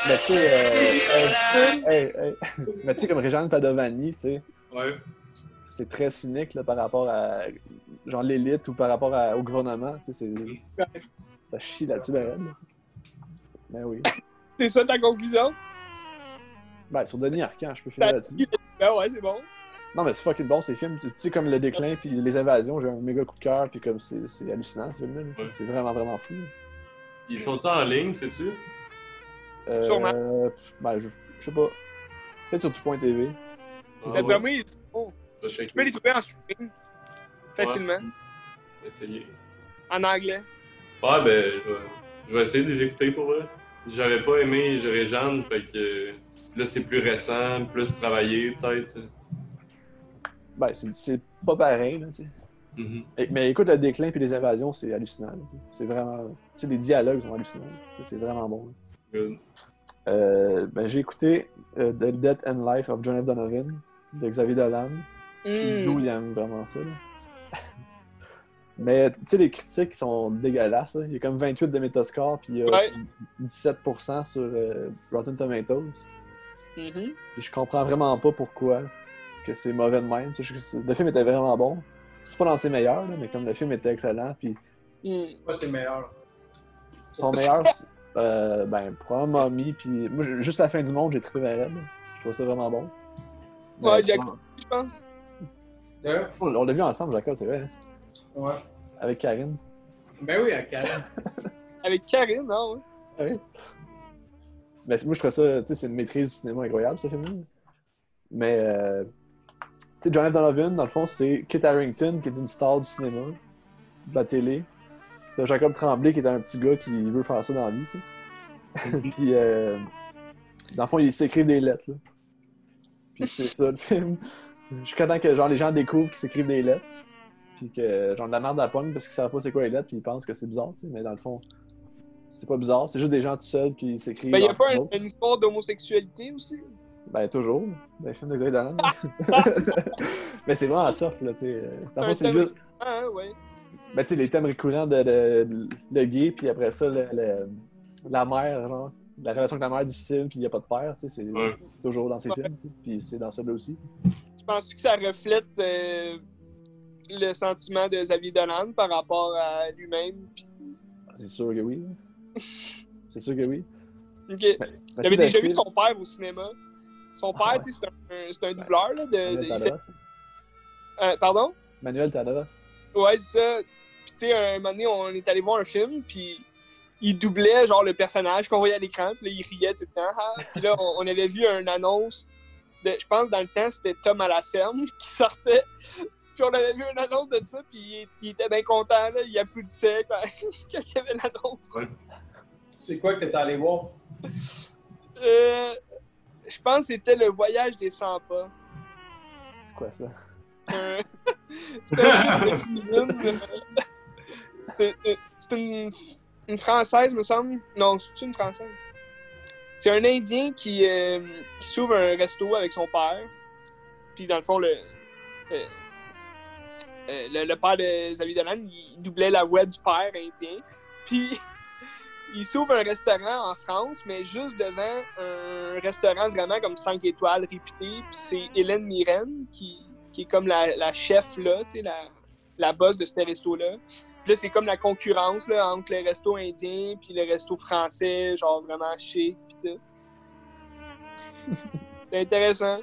Mais tu sais, mais tu sais, comme Réjeanne Padovani, tu sais, Ouais. c'est très cynique là, par rapport à genre l'élite ou par rapport au gouvernement. Tu sais, ça chie là-dessus, ben raide, là. Ben oui. C'est ça ta conclusion? Ben, sur Denis Arcand, je peux finir là-dessus. Ben ouais, c'est bon. Non, mais c'est fucking bon, ces films. Tu sais, comme Le Déclin puis Les Invasions, j'ai un méga coup de cœur, puis comme c'est hallucinant, ce film-là. Ouais. C'est vraiment, vraiment fou. Ils sont en ligne, sais-tu? Sûrement. Ben, je sais pas. Peut-être sur tout.tv. Ah, D'après ouais. moi, ils sont- Ça, je sais tu peux les trouver en streaming facilement, que- Essayer. en anglais. Ouais, ben, je vais essayer de les écouter pour eux. J'avais pas aimé Réjeanne, fait que là, c'est plus récent, plus travaillé, peut-être. Ben, c'est pas pareil, là, tu sais. Mhm. Mais écoute, Le Déclin puis Les Invasions, c'est hallucinant. Là, tu sais. C'est vraiment... Tu sais, les dialogues sont hallucinants. C'est vraiment bon. Good. Ben, j'ai écouté The Death and Life of John F. Donovan de Xavier Dolan. Puis Joe, il aime vraiment ça. Là. Mais tu sais, les critiques sont dégueulasses. Là. Il y a comme 28 de Metascore, puis il y a Ouais. 17% sur Rotten Tomatoes. Mhm. Puis je comprends vraiment pas pourquoi que c'est mauvais de même. Tu sais, le film était vraiment bon. C'est pas dans ses meilleurs, là, mais comme le film était excellent, puis Moi, c'est le meilleur. son meilleur, ben, probablement Mommy, puis moi, juste la fin du monde, j'ai trouvé raide. Je trouve ça vraiment bon. Ouais, Mais, Jacob, je pense. D'ailleurs, on l'a vu ensemble, Jacob, c'est vrai, hein? ouais. Avec Karine. Ben oui, à Karen. Avec Karine, non? Ouais. Oui. Mais moi, je trouve ça, tu sais, c'est une maîtrise du cinéma incroyable, ce film-là. Mais, tu sais, John F. Donovan, dans le fond, c'est Kit Harington, qui est une star du cinéma, de la télé. C'est Jacob Tremblay, qui est un petit gars qui veut faire ça dans la vie, tu sais. Puis, dans le fond, ils s'écrivent des lettres, là. Puis c'est ça, le film. Je suis content que, genre, les gens découvrent qu'ils s'écrivent des lettres. Puis que, genre, de la merde à la pogne parce qu'ils savent pas c'est quoi les lettres, puis ils pensent que c'est bizarre, tu sais. Mais dans le fond, c'est pas bizarre. C'est juste des gens tout seuls qui s'écrivent. Ben, y a pas entre eux. une histoire d'homosexualité aussi? Ben, toujours. Ben, film de Xavier Dolan. Mais c'est vraiment soft, là, tu sais. Dans le fond, c'est juste. Ah, ouais. Ben, tu sais, les thèmes récurrents de le gay, puis après ça, la mère, genre. La relation avec la mère est difficile, puis il n'y a pas de père, tu sais. C'est Ouais. toujours dans ces Ouais. films, tu sais. Puis c'est dans celui-là aussi. Tu penses que ça reflète le sentiment de Xavier Dolan par rapport à lui-même? Puis- C'est sûr que oui. C'est sûr que oui. Ok. Ben, Il avait déjà vu son père au cinéma. Son père, ouais. tu sais, c'est un doubleur, là. Manuel Tadros. Pardon? Manuel Tadros. Ouais, c'est ça. Puis, tu sais, un moment donné, on est allé voir un film, puis il doublait, genre, le personnage qu'on voyait à l'écran, puis là, il riait tout le temps. Ah. Puis là, on avait vu une annonce, je pense, dans le temps, c'était Tom à la ferme qui sortait. Puis on avait vu une annonce de ça, puis il était bien content, là. Il applaudissait quand il y avait l'annonce. Ouais. C'est quoi que t'es allé voir? Je pense que c'était le voyage des 100 pas. C'est quoi ça? C'était un film de cuisine. C'est une Française, me semble. Non, c'est une Française. C'est un Indien qui s'ouvre un resto avec son père. Puis dans le fond, le père de Xavier Dolan, il doublait la voix du père indien. Puis il s'ouvre un restaurant en France, mais juste devant un restaurant vraiment comme 5 étoiles réputé. Puis c'est Hélène Mirren qui est comme la chef là, tu sais, la boss de ce resto-là. Puis là, c'est comme la concurrence là, entre le resto indien puis le resto français, genre vraiment chic pis tout. C'est intéressant.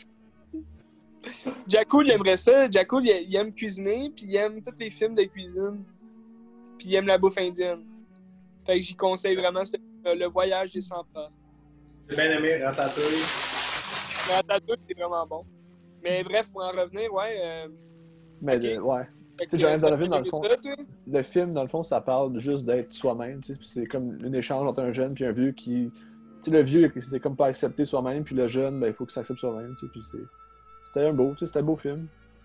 Jacko, il aimerait ça. Jacko, il aime cuisiner, puis il aime tous les films de cuisine. Puis il aime la bouffe indienne. Fait que j'y conseille vraiment le voyage des 100 pas. J'ai bien aimé Ratatouille. Le Ratatouille, c'est vraiment bon. Mais bref, faut en revenir, ouais. Mais Ok. ouais. Fait Tu sais, que, John F. Donovan, t'as dans le aimé fond, ça, toi? le film, dans le fond, ça parle juste d'être soi-même. Tu sais, puis c'est comme un échange entre un jeune puis un vieux qui. Tu sais, le vieux, c'est comme pas accepter soi-même, puis le jeune, ben, il faut qu'il s'accepte soi-même. Tu sais, puis c'était un beau, tu sais, c'était un beau film.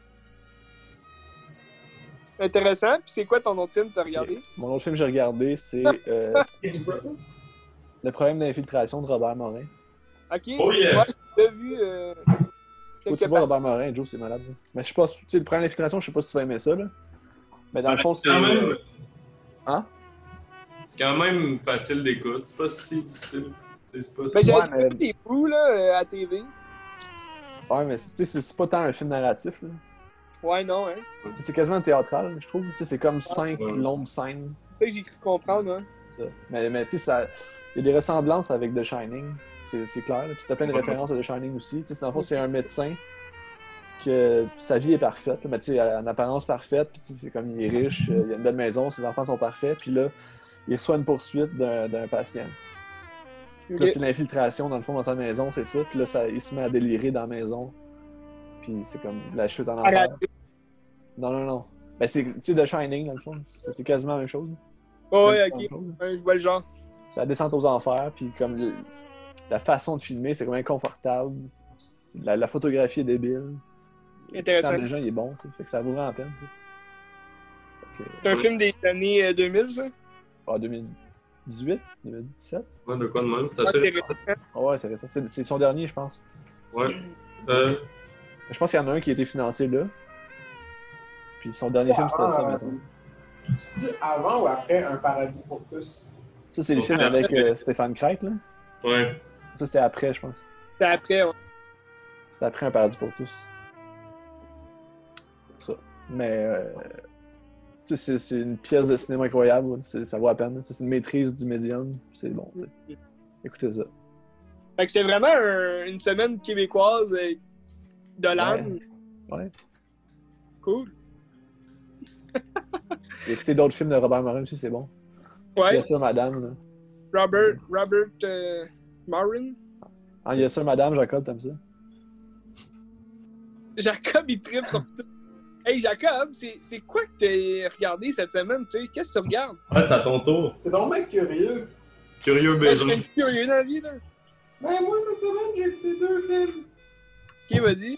Intéressant. Puis c'est quoi ton autre film que t'as regardé? Mon autre film que j'ai regardé, c'est It's Bro. Le problème d'infiltration de Robert Morin. Ok. Oh yes! Ouais, j'ai vu. Faut que quelques tu vois Robert Morin, Joe, c'est malade. Là. Mais je sais pas, tu sais, le problème d'infiltration, je sais pas si tu vas aimer ça, là. Mais dans le fond, c'est. Quand même, Hein? c'est quand même facile d'écoute. C'est pas si difficile. C'est pas Ben, j'avais Ouais, mais- vu des bouts, là, à TV. Ouais, mais c'est pas tant un film narratif, là. Ouais, non, hein. Tu sais, c'est quasiment théâtral, je trouve. Tu sais, c'est comme 5 Ouais. longues scènes. C'est ça que j'ai cru comprendre, hein. Ça. Mais tu sais, il y a des ressemblances avec The Shining, c'est clair. Là. Puis t'as plein de Ouais. références à The Shining aussi. Tu sais, dans le fond, c'est un médecin que sa vie est parfaite, là, mais tu sais, en apparence parfaite. Puis tu sais, c'est comme il est riche, il a une belle maison, ses enfants sont parfaits. Puis là, il reçoit une poursuite d'un patient. Puis là, Ok. c'est l'infiltration, dans le fond, dans sa maison, c'est ça. Puis là, il se met à délirer dans la maison. Puis c'est comme la chute en enfer. Non. Ben, c'est, tu sais, The Shining, dans le fond. C'est quasiment la même chose. Oh, ouais, Même ok. chose. Ouais, je vois le genre. C'est la descente aux enfers, puis comme la façon de filmer, c'est comme inconfortable. La photographie est débile. Intéressant. Le gens, il est bon, tu sais. Fait que ça vaut vraiment la peine. Tu sais. Fait que, C'est un film des années 2000, ça? 2018, 2017. Ouais, de quoi de même? C'est Ouais, assez c'est récent. récent. Ah ouais, c'est récent. C'est son dernier, je pense. Ouais. Je pense qu'il y en a un qui a été financé là. Puis son dernier film, c'était ça, maintenant. C'est-tu avant ou après Un paradis pour tous? Ça, c'est le film avec Stéphane Craig, là. Ouais. Ça, c'est après, je pense. C'est après, ouais. C'est après Un paradis pour tous. Ça. Mais, tu sais, c'est une pièce de cinéma incroyable. Ça vaut la peine. C'est une maîtrise du médium. C'est bon, tu sais. Écoutez ça. Fait que c'est vraiment une semaine québécoise de l'âme. Ouais. Cool. Écoutez d'autres films de Robert Morin aussi, c'est bon. Ouais. Bien sûr, madame. Là. Robert Morin. Ah, il y a ça, madame, Jacob, t'aimes ça? Jacob, il tripe sur tout. Hey, Jacob, c'est quoi que t'as regardé cette semaine, tu sais? Qu'est-ce que tu regardes? Ouais, c'est à ton tour. T'es donc bien curieux. Curieux Je Béjean. suis curieux dans la vie, là. Ben, moi, cette semaine, j'ai écouté 2 films. Ok, vas-y.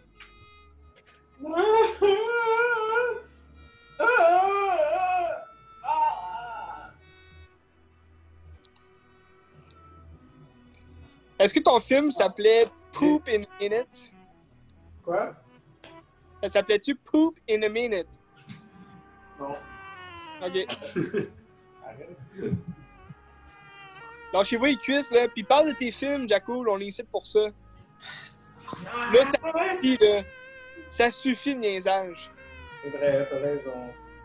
Est-ce que ton film s'appelait Poop in a Minute? Quoi? Ça s'appelait-tu Poop in a Minute? Non. Ok. Arrête. Lâchez-vous les cuisses, là. Puis parle de tes films, Jaco. On est ici pour ça. Là, ça suffit, là. Ça suffit le niaisage. C'est vrai, t'as raison.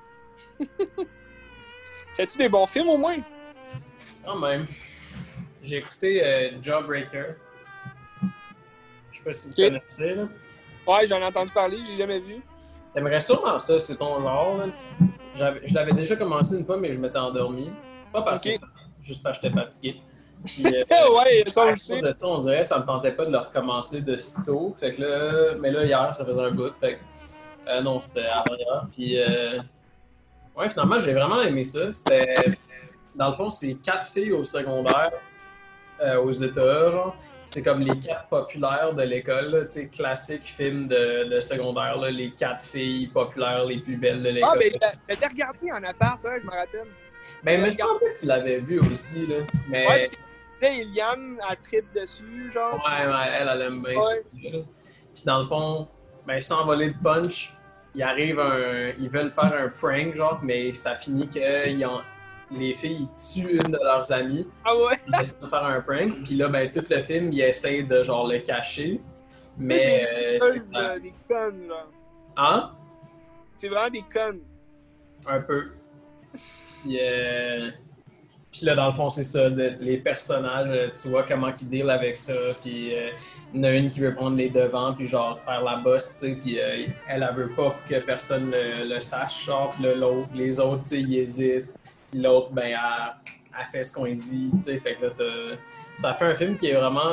C'est-tu des bons films, au moins? Quand même. J'ai écouté Jawbreaker. Je sais pas si vous Ok. connaissez, là. Ouais, j'en ai entendu parler. J'ai jamais vu. T'aimerais sûrement ça, c'est ton genre, là. Je l'avais déjà commencé une fois, mais je m'étais endormi. Pas parce Ok. que... Juste parce que j'étais fatigué. Puis, Ouais, ça à aussi. cause de ça, on dirait que ça me tentait pas de le recommencer de sitôt. Fait que là... Mais là, hier, ça faisait un bout. Fait que... non, c'était avant-hier. Puis... Ouais, finalement, j'ai vraiment aimé ça. C'était... Dans le fond, c'est 4 filles au secondaire aux États, genre. C'est comme les 4 populaires de l'école, là, tu sais, classique film de secondaire, là, les 4 filles populaires les plus belles de l'école. Ah, ben, t'as regardé en appart, hein, je me rappelle. Ben, il me semble que tu l'avais vu aussi, là. Mais... Ouais, tu sais, Eliane, elle tripe dessus, genre. Ouais, elle aime bien Ouais. celui-là. Puis dans le fond, ben, sans voler de punch, ils veulent faire un prank, genre, mais ça finit que les filles ils tuent une de leurs amies. Ah ouais? Ils essaient de faire un prank, puis là, ben, tout le film, ils essayent de, genre, le cacher. Mais, tu sais, Des connes, là. hein? C'est vraiment des connes. Un peu. Puis là, dans le fond, c'est ça, les personnages, tu vois comment ils deal avec ça, puis il y en a une qui veut prendre les devants, puis genre faire la bosse, tu sais, puis elle veut pas que personne le sache, genre, puis là, les autres, tu sais, ils hésitent, puis l'autre, ben, elle fait ce qu'on lui dit, tu sais, fait que là, ça fait un film qui est vraiment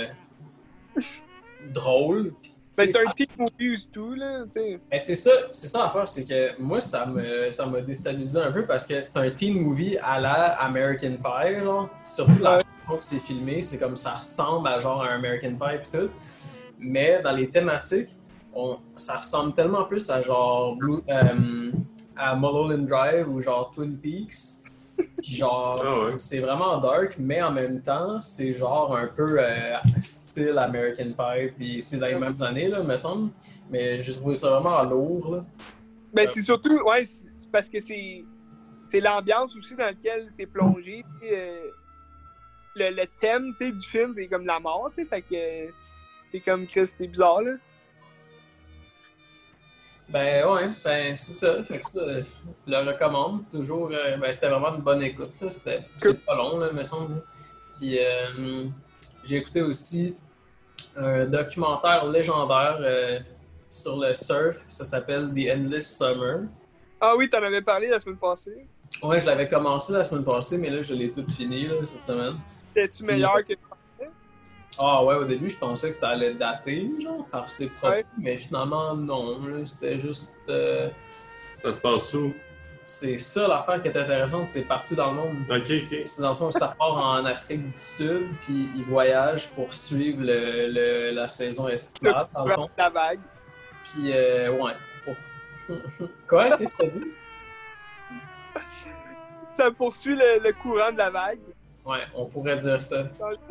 drôle. Ben, c'est un teen movie tout, là, tu sais. Ben, c'est ça l'affaire, c'est que moi, ça m'a déstabilisé un peu parce que c'est un teen movie à la American Pie, genre. Surtout la façon que c'est filmé, c'est comme ça ressemble à genre un American Pie et tout. Mais dans les thématiques, ça ressemble tellement plus à genre à Mulholland Drive ou genre Twin Peaks. Puis genre, Ah ouais. c'est vraiment dark, mais en même temps, c'est genre un peu style American Pie, puis c'est dans les mêmes années, là, me semble. Mais je trouve ça vraiment lourd, là. Ben, c'est surtout, ouais, c'est parce que c'est l'ambiance aussi dans laquelle c'est plongé. Puis, le thème, tu sais, du film, c'est comme la mort, tu sais, fait que c'est comme Chris, c'est bizarre, là. Ben ouais, ben c'est ça. Fait que ça, je le recommande. Toujours, ben c'était vraiment une bonne écoute, là. C'est pas long, là, me semble. Puis j'ai écouté aussi un documentaire légendaire sur le surf. Ça s'appelle The Endless Summer. Ah oui, t'en avais parlé la semaine passée. Ouais, je l'avais commencé la semaine passée, mais là, je l'ai tout fini là, cette semaine. C'était-tu meilleur que... Ah ouais, au début, je pensais que ça allait dater, genre, par ses propos, Ouais. mais finalement, non. Là, c'était juste... Ça se passe où? c'est ça l'affaire qui est intéressante, c'est partout dans le monde. Ok. C'est dans le fond, ça part en Afrique du Sud, puis ils voyagent pour suivre la saison estivale, dans le fond. La vague. Puis, ouais. Quoi? Qu'est-ce que t'as dit? Ça poursuit le courant de la vague. Ouais, on pourrait dire ça.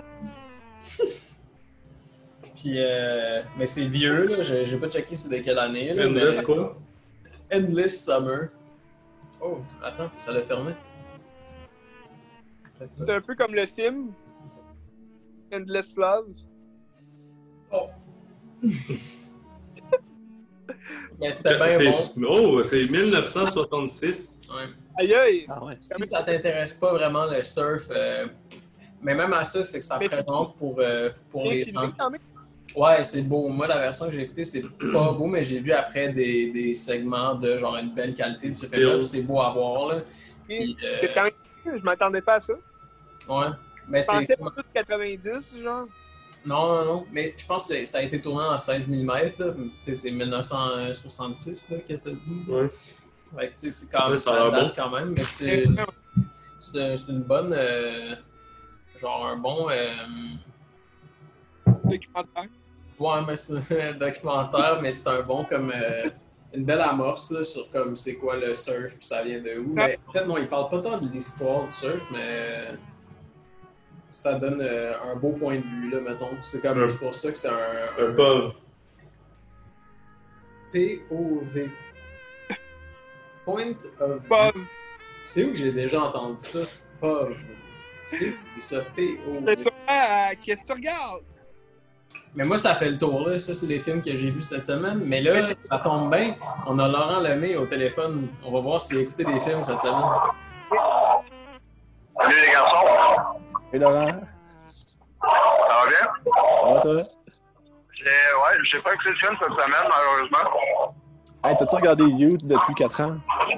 Puis, mais c'est vieux, là. J'ai pas checké c'est de quelle année. Là, Endless mais... quoi? Endless Summer. Oh, attends, ça l'a fermé. C'est un peu comme le film Endless Love. Oh! Mais c'était bien bon. Oh, c'est 1966. Ouais. Aïe aïe! Ah ouais. Si ça t'intéresse pas vraiment le surf, mais même à ça, c'est que ça Mais présente pour Bien les filmé, gens. quand même. Ouais, c'est beau. Moi, la version que j'ai écoutée, c'est pas beau, mais j'ai vu après des segments de genre une belle qualité de ce film-là. C'est beau à voir, là. Puis, C'est quand même... Je m'attendais pas à ça. ouais. Mais Je c'est. pensais plus de 90, genre. Non. Mais je pense que ça a été tourné en 16 mm, là. Tu sais, c'est 1966, là, que t'as dit. Ouais. Fait que, tu sais, c'est quand même. Ouais, ça a l'air date bon. quand même, mais c'est une bonne. Genre un bon. Documentaire. Ouais, mais c'est un documentaire, mais c'est un bon comme une belle amorce là, sur comme c'est quoi le surf puis ça vient de où. Mais en fait, non, il parle pas tant de l'histoire du surf, mais ça donne un beau point de vue là, mettons. C'est comme c'est pour ça que c'est Un pub. POV. Point of view. Bob. C'est où que j'ai déjà entendu ça? POV. C'est où ça? POV. C'est ça. Qu'est-ce que tu regardes? Mais moi, ça fait le tour, là. Ça, c'est les films que j'ai vus cette semaine. Mais là, ça tombe bien. On a Laurent Lemay au téléphone. On va voir s'il a écouté des films cette semaine. Salut les garçons, Et Laurent? ça va bien? Ça va, toi? J'ai pas écouté de film cette semaine, malheureusement. Hey, t'as-tu regardé Youth depuis 4 ans?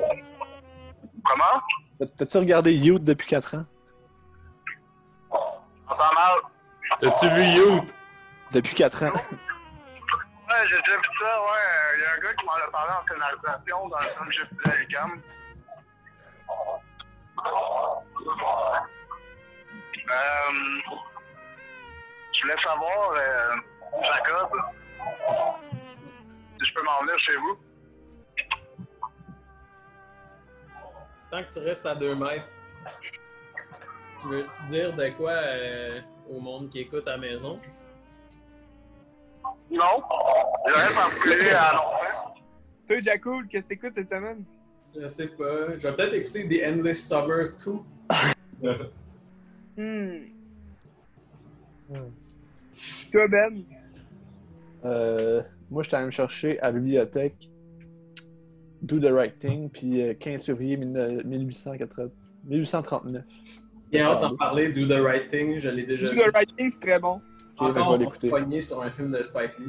Comment? T'as-tu regardé Youth depuis 4 ans? J'entends mal. T'as-tu vu Youth? Depuis 4 ans. Ouais, j'ai déjà vu ça, ouais. Il y a un gars qui m'en a parlé en scénarisation dans le film que j'ai fait à l'UQAM. Je voulais savoir, Jacob, si je peux m'en venir chez vous. Tant que tu restes à 2 mètres, tu veux-tu dire de quoi au monde qui écoute à la maison? Non, j'ai rien particulier à annoncer. Toi, Jacoul, qu'est-ce que t'écoutes cette semaine? Je sais pas. Je vais peut-être écouter The Endless Summer 2. Toi, Ben? Moi, j'étais allé me chercher à la bibliothèque Do the Right Thing, puis 15 février 1839. Bien hâte d'en parler, Do the Right Thing, je l'ai déjà vu. The Writing, c'est très bon. Ok, ben, je vais l'écouter. Pogné sur un film de Spike Lee.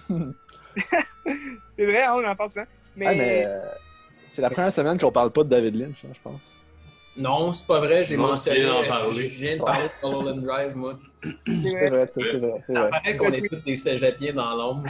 C'est vrai, hein, on en parle souvent. Mais, mais c'est la première semaine qu'on parle pas de David Lynch, hein, je pense. Non, c'est pas vrai, j'ai Non, mentionné. tu viens d'en parler. Je viens de parler de Mulholland Drive, moi. c'est C'est vrai. vrai, c'est vrai. Ça paraît qu'on est tous des cégepiens dans l'ombre.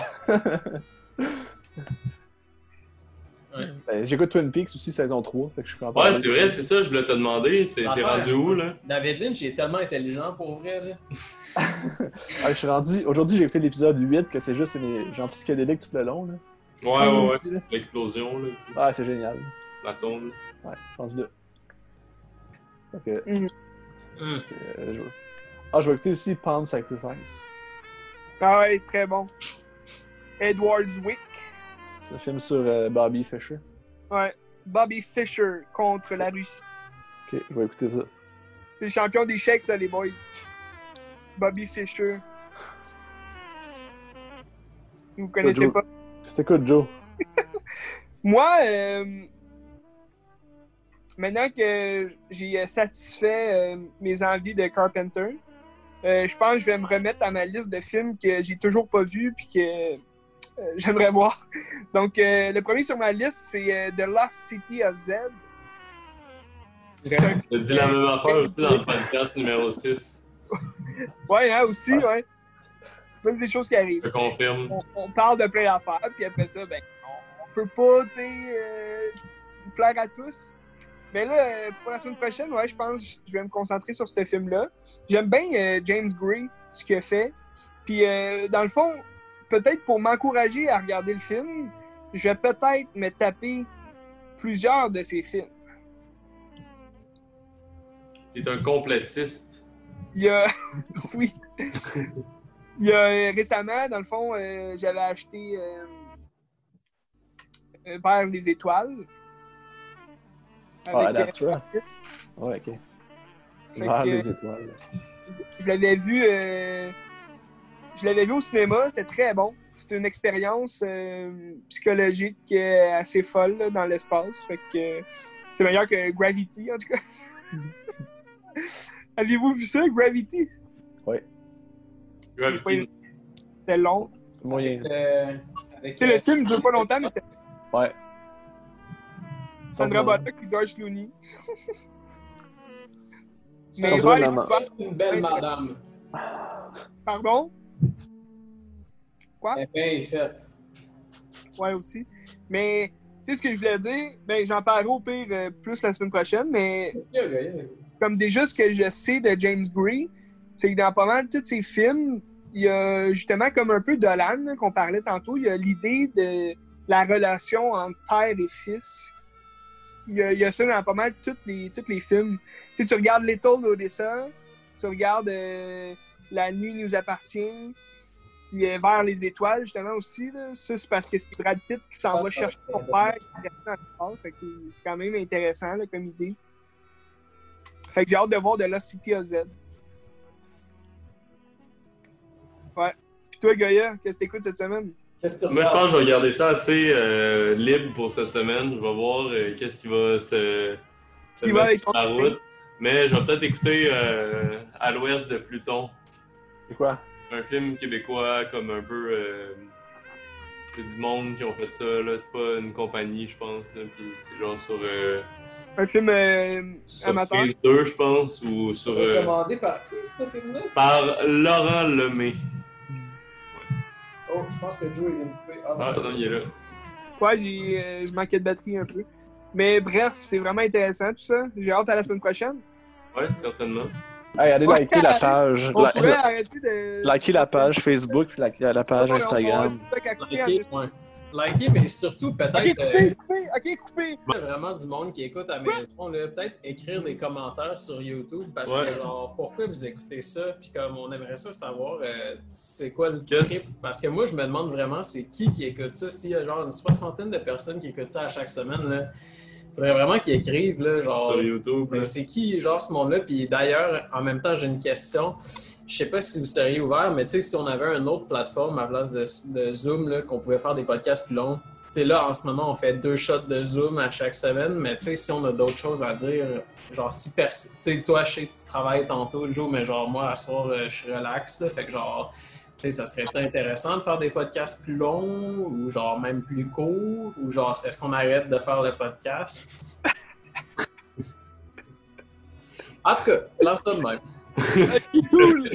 Ben, j'écoute Twin Peaks aussi, saison 3, fait que je peux en parler. Ouais, c'est vrai, c'est ça, je voulais te demander. T'es rendu où, là? David Lynch, il est tellement intelligent pour vrai, là. Ah, je suis rendu... Aujourd'hui, j'ai écouté l'épisode 8, que c'est juste une genre psychédélique tout le long. Là. Ouais. L'explosion, là. Ah, c'est génial. La tombe. Ouais, je pense là. Ok. Hum. Je vais écouter aussi Palm Sacrifice. Ah ouais, très bon. Edward Zwick. C'est un film sur Bobby Fischer. Ouais. Bobby Fischer contre la Russie. Ok, je vais écouter ça. C'est le champion d'échecs, ça, les boys. Bobby Fischer. Vous connaissez Joe. pas? C'était quoi, Joe? Moi, maintenant que j'ai satisfait mes envies de Carpenter, je pense que je vais me remettre à ma liste de films que j'ai toujours pas vus puis que j'aimerais voir. Donc, le premier sur ma liste, c'est The Lost City of Z. Tu as dit la même affaire aussi dans le podcast numéro 6. Ouais, hein, aussi, ouais. C'est pas des choses qui arrivent. Je confirme. On parle de plein d'affaires, puis après ça, ben, on peut pas, tu sais, plaire à tous. Mais là, pour la semaine prochaine, ouais, je pense que je vais me concentrer sur ce film-là. J'aime bien James Gray, ce qu'il a fait. Puis, dans le fond, peut-être pour m'encourager à regarder le film, je vais peut-être me taper plusieurs de ses films. T'es un complétiste. Il y a... oui. Il y a récemment, dans le fond, j'avais acheté Vers les étoiles. Ah, Astra? Ouais, ok. Vers les étoiles. Je l'avais vu au cinéma, c'était très bon. C'était une expérience psychologique assez folle là, dans l'espace. Fait que c'est meilleur que Gravity, en tout cas. Aviez-vous vu ça, Gravity? Oui. Gravity. C'était long. Moyen. Avec, Tu sais, le film ne dure pas longtemps, mais c'était Ouais. Sandra Bullock et George Clooney. Mais Sandra, Vers les maman. étoiles, c'est une belle madame. pardon? Elle est bien faite. Ouais, aussi. Mais, tu sais, ce que je voulais dire, ben, j'en parlerai au pire plus la semaine prochaine, mais comme déjà ce que je sais de James Gray, c'est que dans pas mal tous ses films, il y a justement comme un peu Dolan, là, qu'on parlait tantôt, il y a l'idée de la relation entre père et fils. Il y a ça dans pas mal tous les films. Tu sais, tu regardes Little Odessa, tu regardes La nuit nous appartient, il y a Vers les étoiles, justement, aussi. Là. Ça, c'est parce que c'est Brad Pitt qui s'en va chercher son père qui reste dans l'espace. Fait que c'est quand même intéressant là, comme idée. Fait que j'ai hâte de voir The Lost City of Z. Ouais. Puis toi, Goya, qu'est-ce que t'écoutes cette semaine? Qu'est-ce que tu Moi, je regardes? pense que je vais garder ça assez libre pour cette semaine. Je vais voir qu'est-ce qui va se Qui va mettre avec sur la route. Mais je vais peut-être écouter À l'ouest de Pluton. C'est quoi? Un film québécois comme un peu... c'est du monde qui ont fait ça. Là. C'est pas une compagnie, je pense. Là. Puis c'est genre sur Un film amateur. Prise 2, je pense. Ou sur... Recommandé par qui, ce film-là? par Laurent Lemay. Oh, je pense que Joe, il vient de couper. Ah, non, il est là. Ouais, je manquais de batterie un peu. Mais bref, c'est vraiment intéressant tout ça. J'ai hâte à la semaine prochaine. Ouais, certainement. Hey, allez liker la page. On pourrait arrêter de... Liker la page Facebook puis la page Instagram. Ouais. Likez, mais surtout peut-être Coupé. vraiment du monde qui écoute à la maison, là, peut-être écrire des commentaires sur YouTube parce que genre pourquoi vous écoutez ça, puis comme on aimerait ça savoir c'est quoi le trip, parce que moi je me demande vraiment c'est qui écoute ça. S'il y a genre une 60aine de personnes qui écoutent ça à chaque semaine, là, faudrait vraiment qu'ils écrivent là, genre Sur YouTube. Là. c'est qui genre ce monde-là. Puis d'ailleurs en même temps j'ai une question. Je sais pas si vous seriez ouvert, mais tu sais, si on avait une autre plateforme à la place de Zoom, là, qu'on pouvait faire des podcasts plus longs. Tu sais, là, en ce moment, on fait 2 shots de Zoom à chaque semaine, mais tu sais, si on a d'autres choses à dire, genre, si personne... Tu sais, toi, je sais que tu travailles tantôt, Joe, mais genre, moi, à soir, je suis relax, là, fait que genre, tu sais, ça serait-tu intéressant de faire des podcasts plus longs, ou genre, même plus courts, ou genre, est-ce qu'on arrête de faire le podcast? En tout cas, lance ça de même. Cool.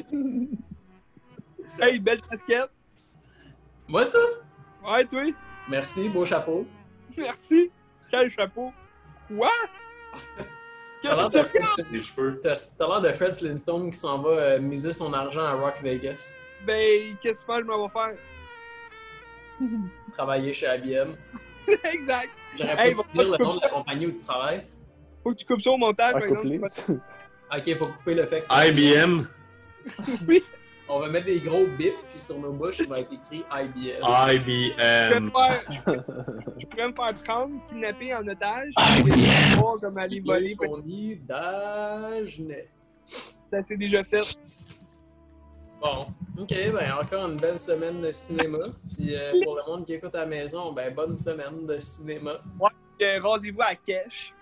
Hey, belle casquette. Moi, ça? Ouais, toi. Merci, beau chapeau. Merci. Quel chapeau. Quoi? Qu'est-ce que tu fais? Les cheveux. T'as l'air de Fred Flintstone qui s'en va miser son argent à Rock Vegas. Ben, qu'est-ce que tu penses que je m'en vais faire? Travailler chez IBM. Exact. J'aurais Hey, pas va pu dire pas le te nom de la couper compagnie où tu travailles. Faut que tu coupes ça au montage, Ah, par couplé. exemple. Ok, il faut couper le fait que c'est IBM. Oui. On va mettre des gros bips, puis sur nos bouches, il va être écrit IBM. IBM. Je pourrais me faire prendre, kidnapper en otage, et voir comme aller voler. On y d'âge. Ça s'est déjà fait. Bon, ok, ben encore une belle semaine de cinéma. Puis pour le monde qui écoute à la maison, ben bonne semaine de cinéma. Rasez-vous à Kesh.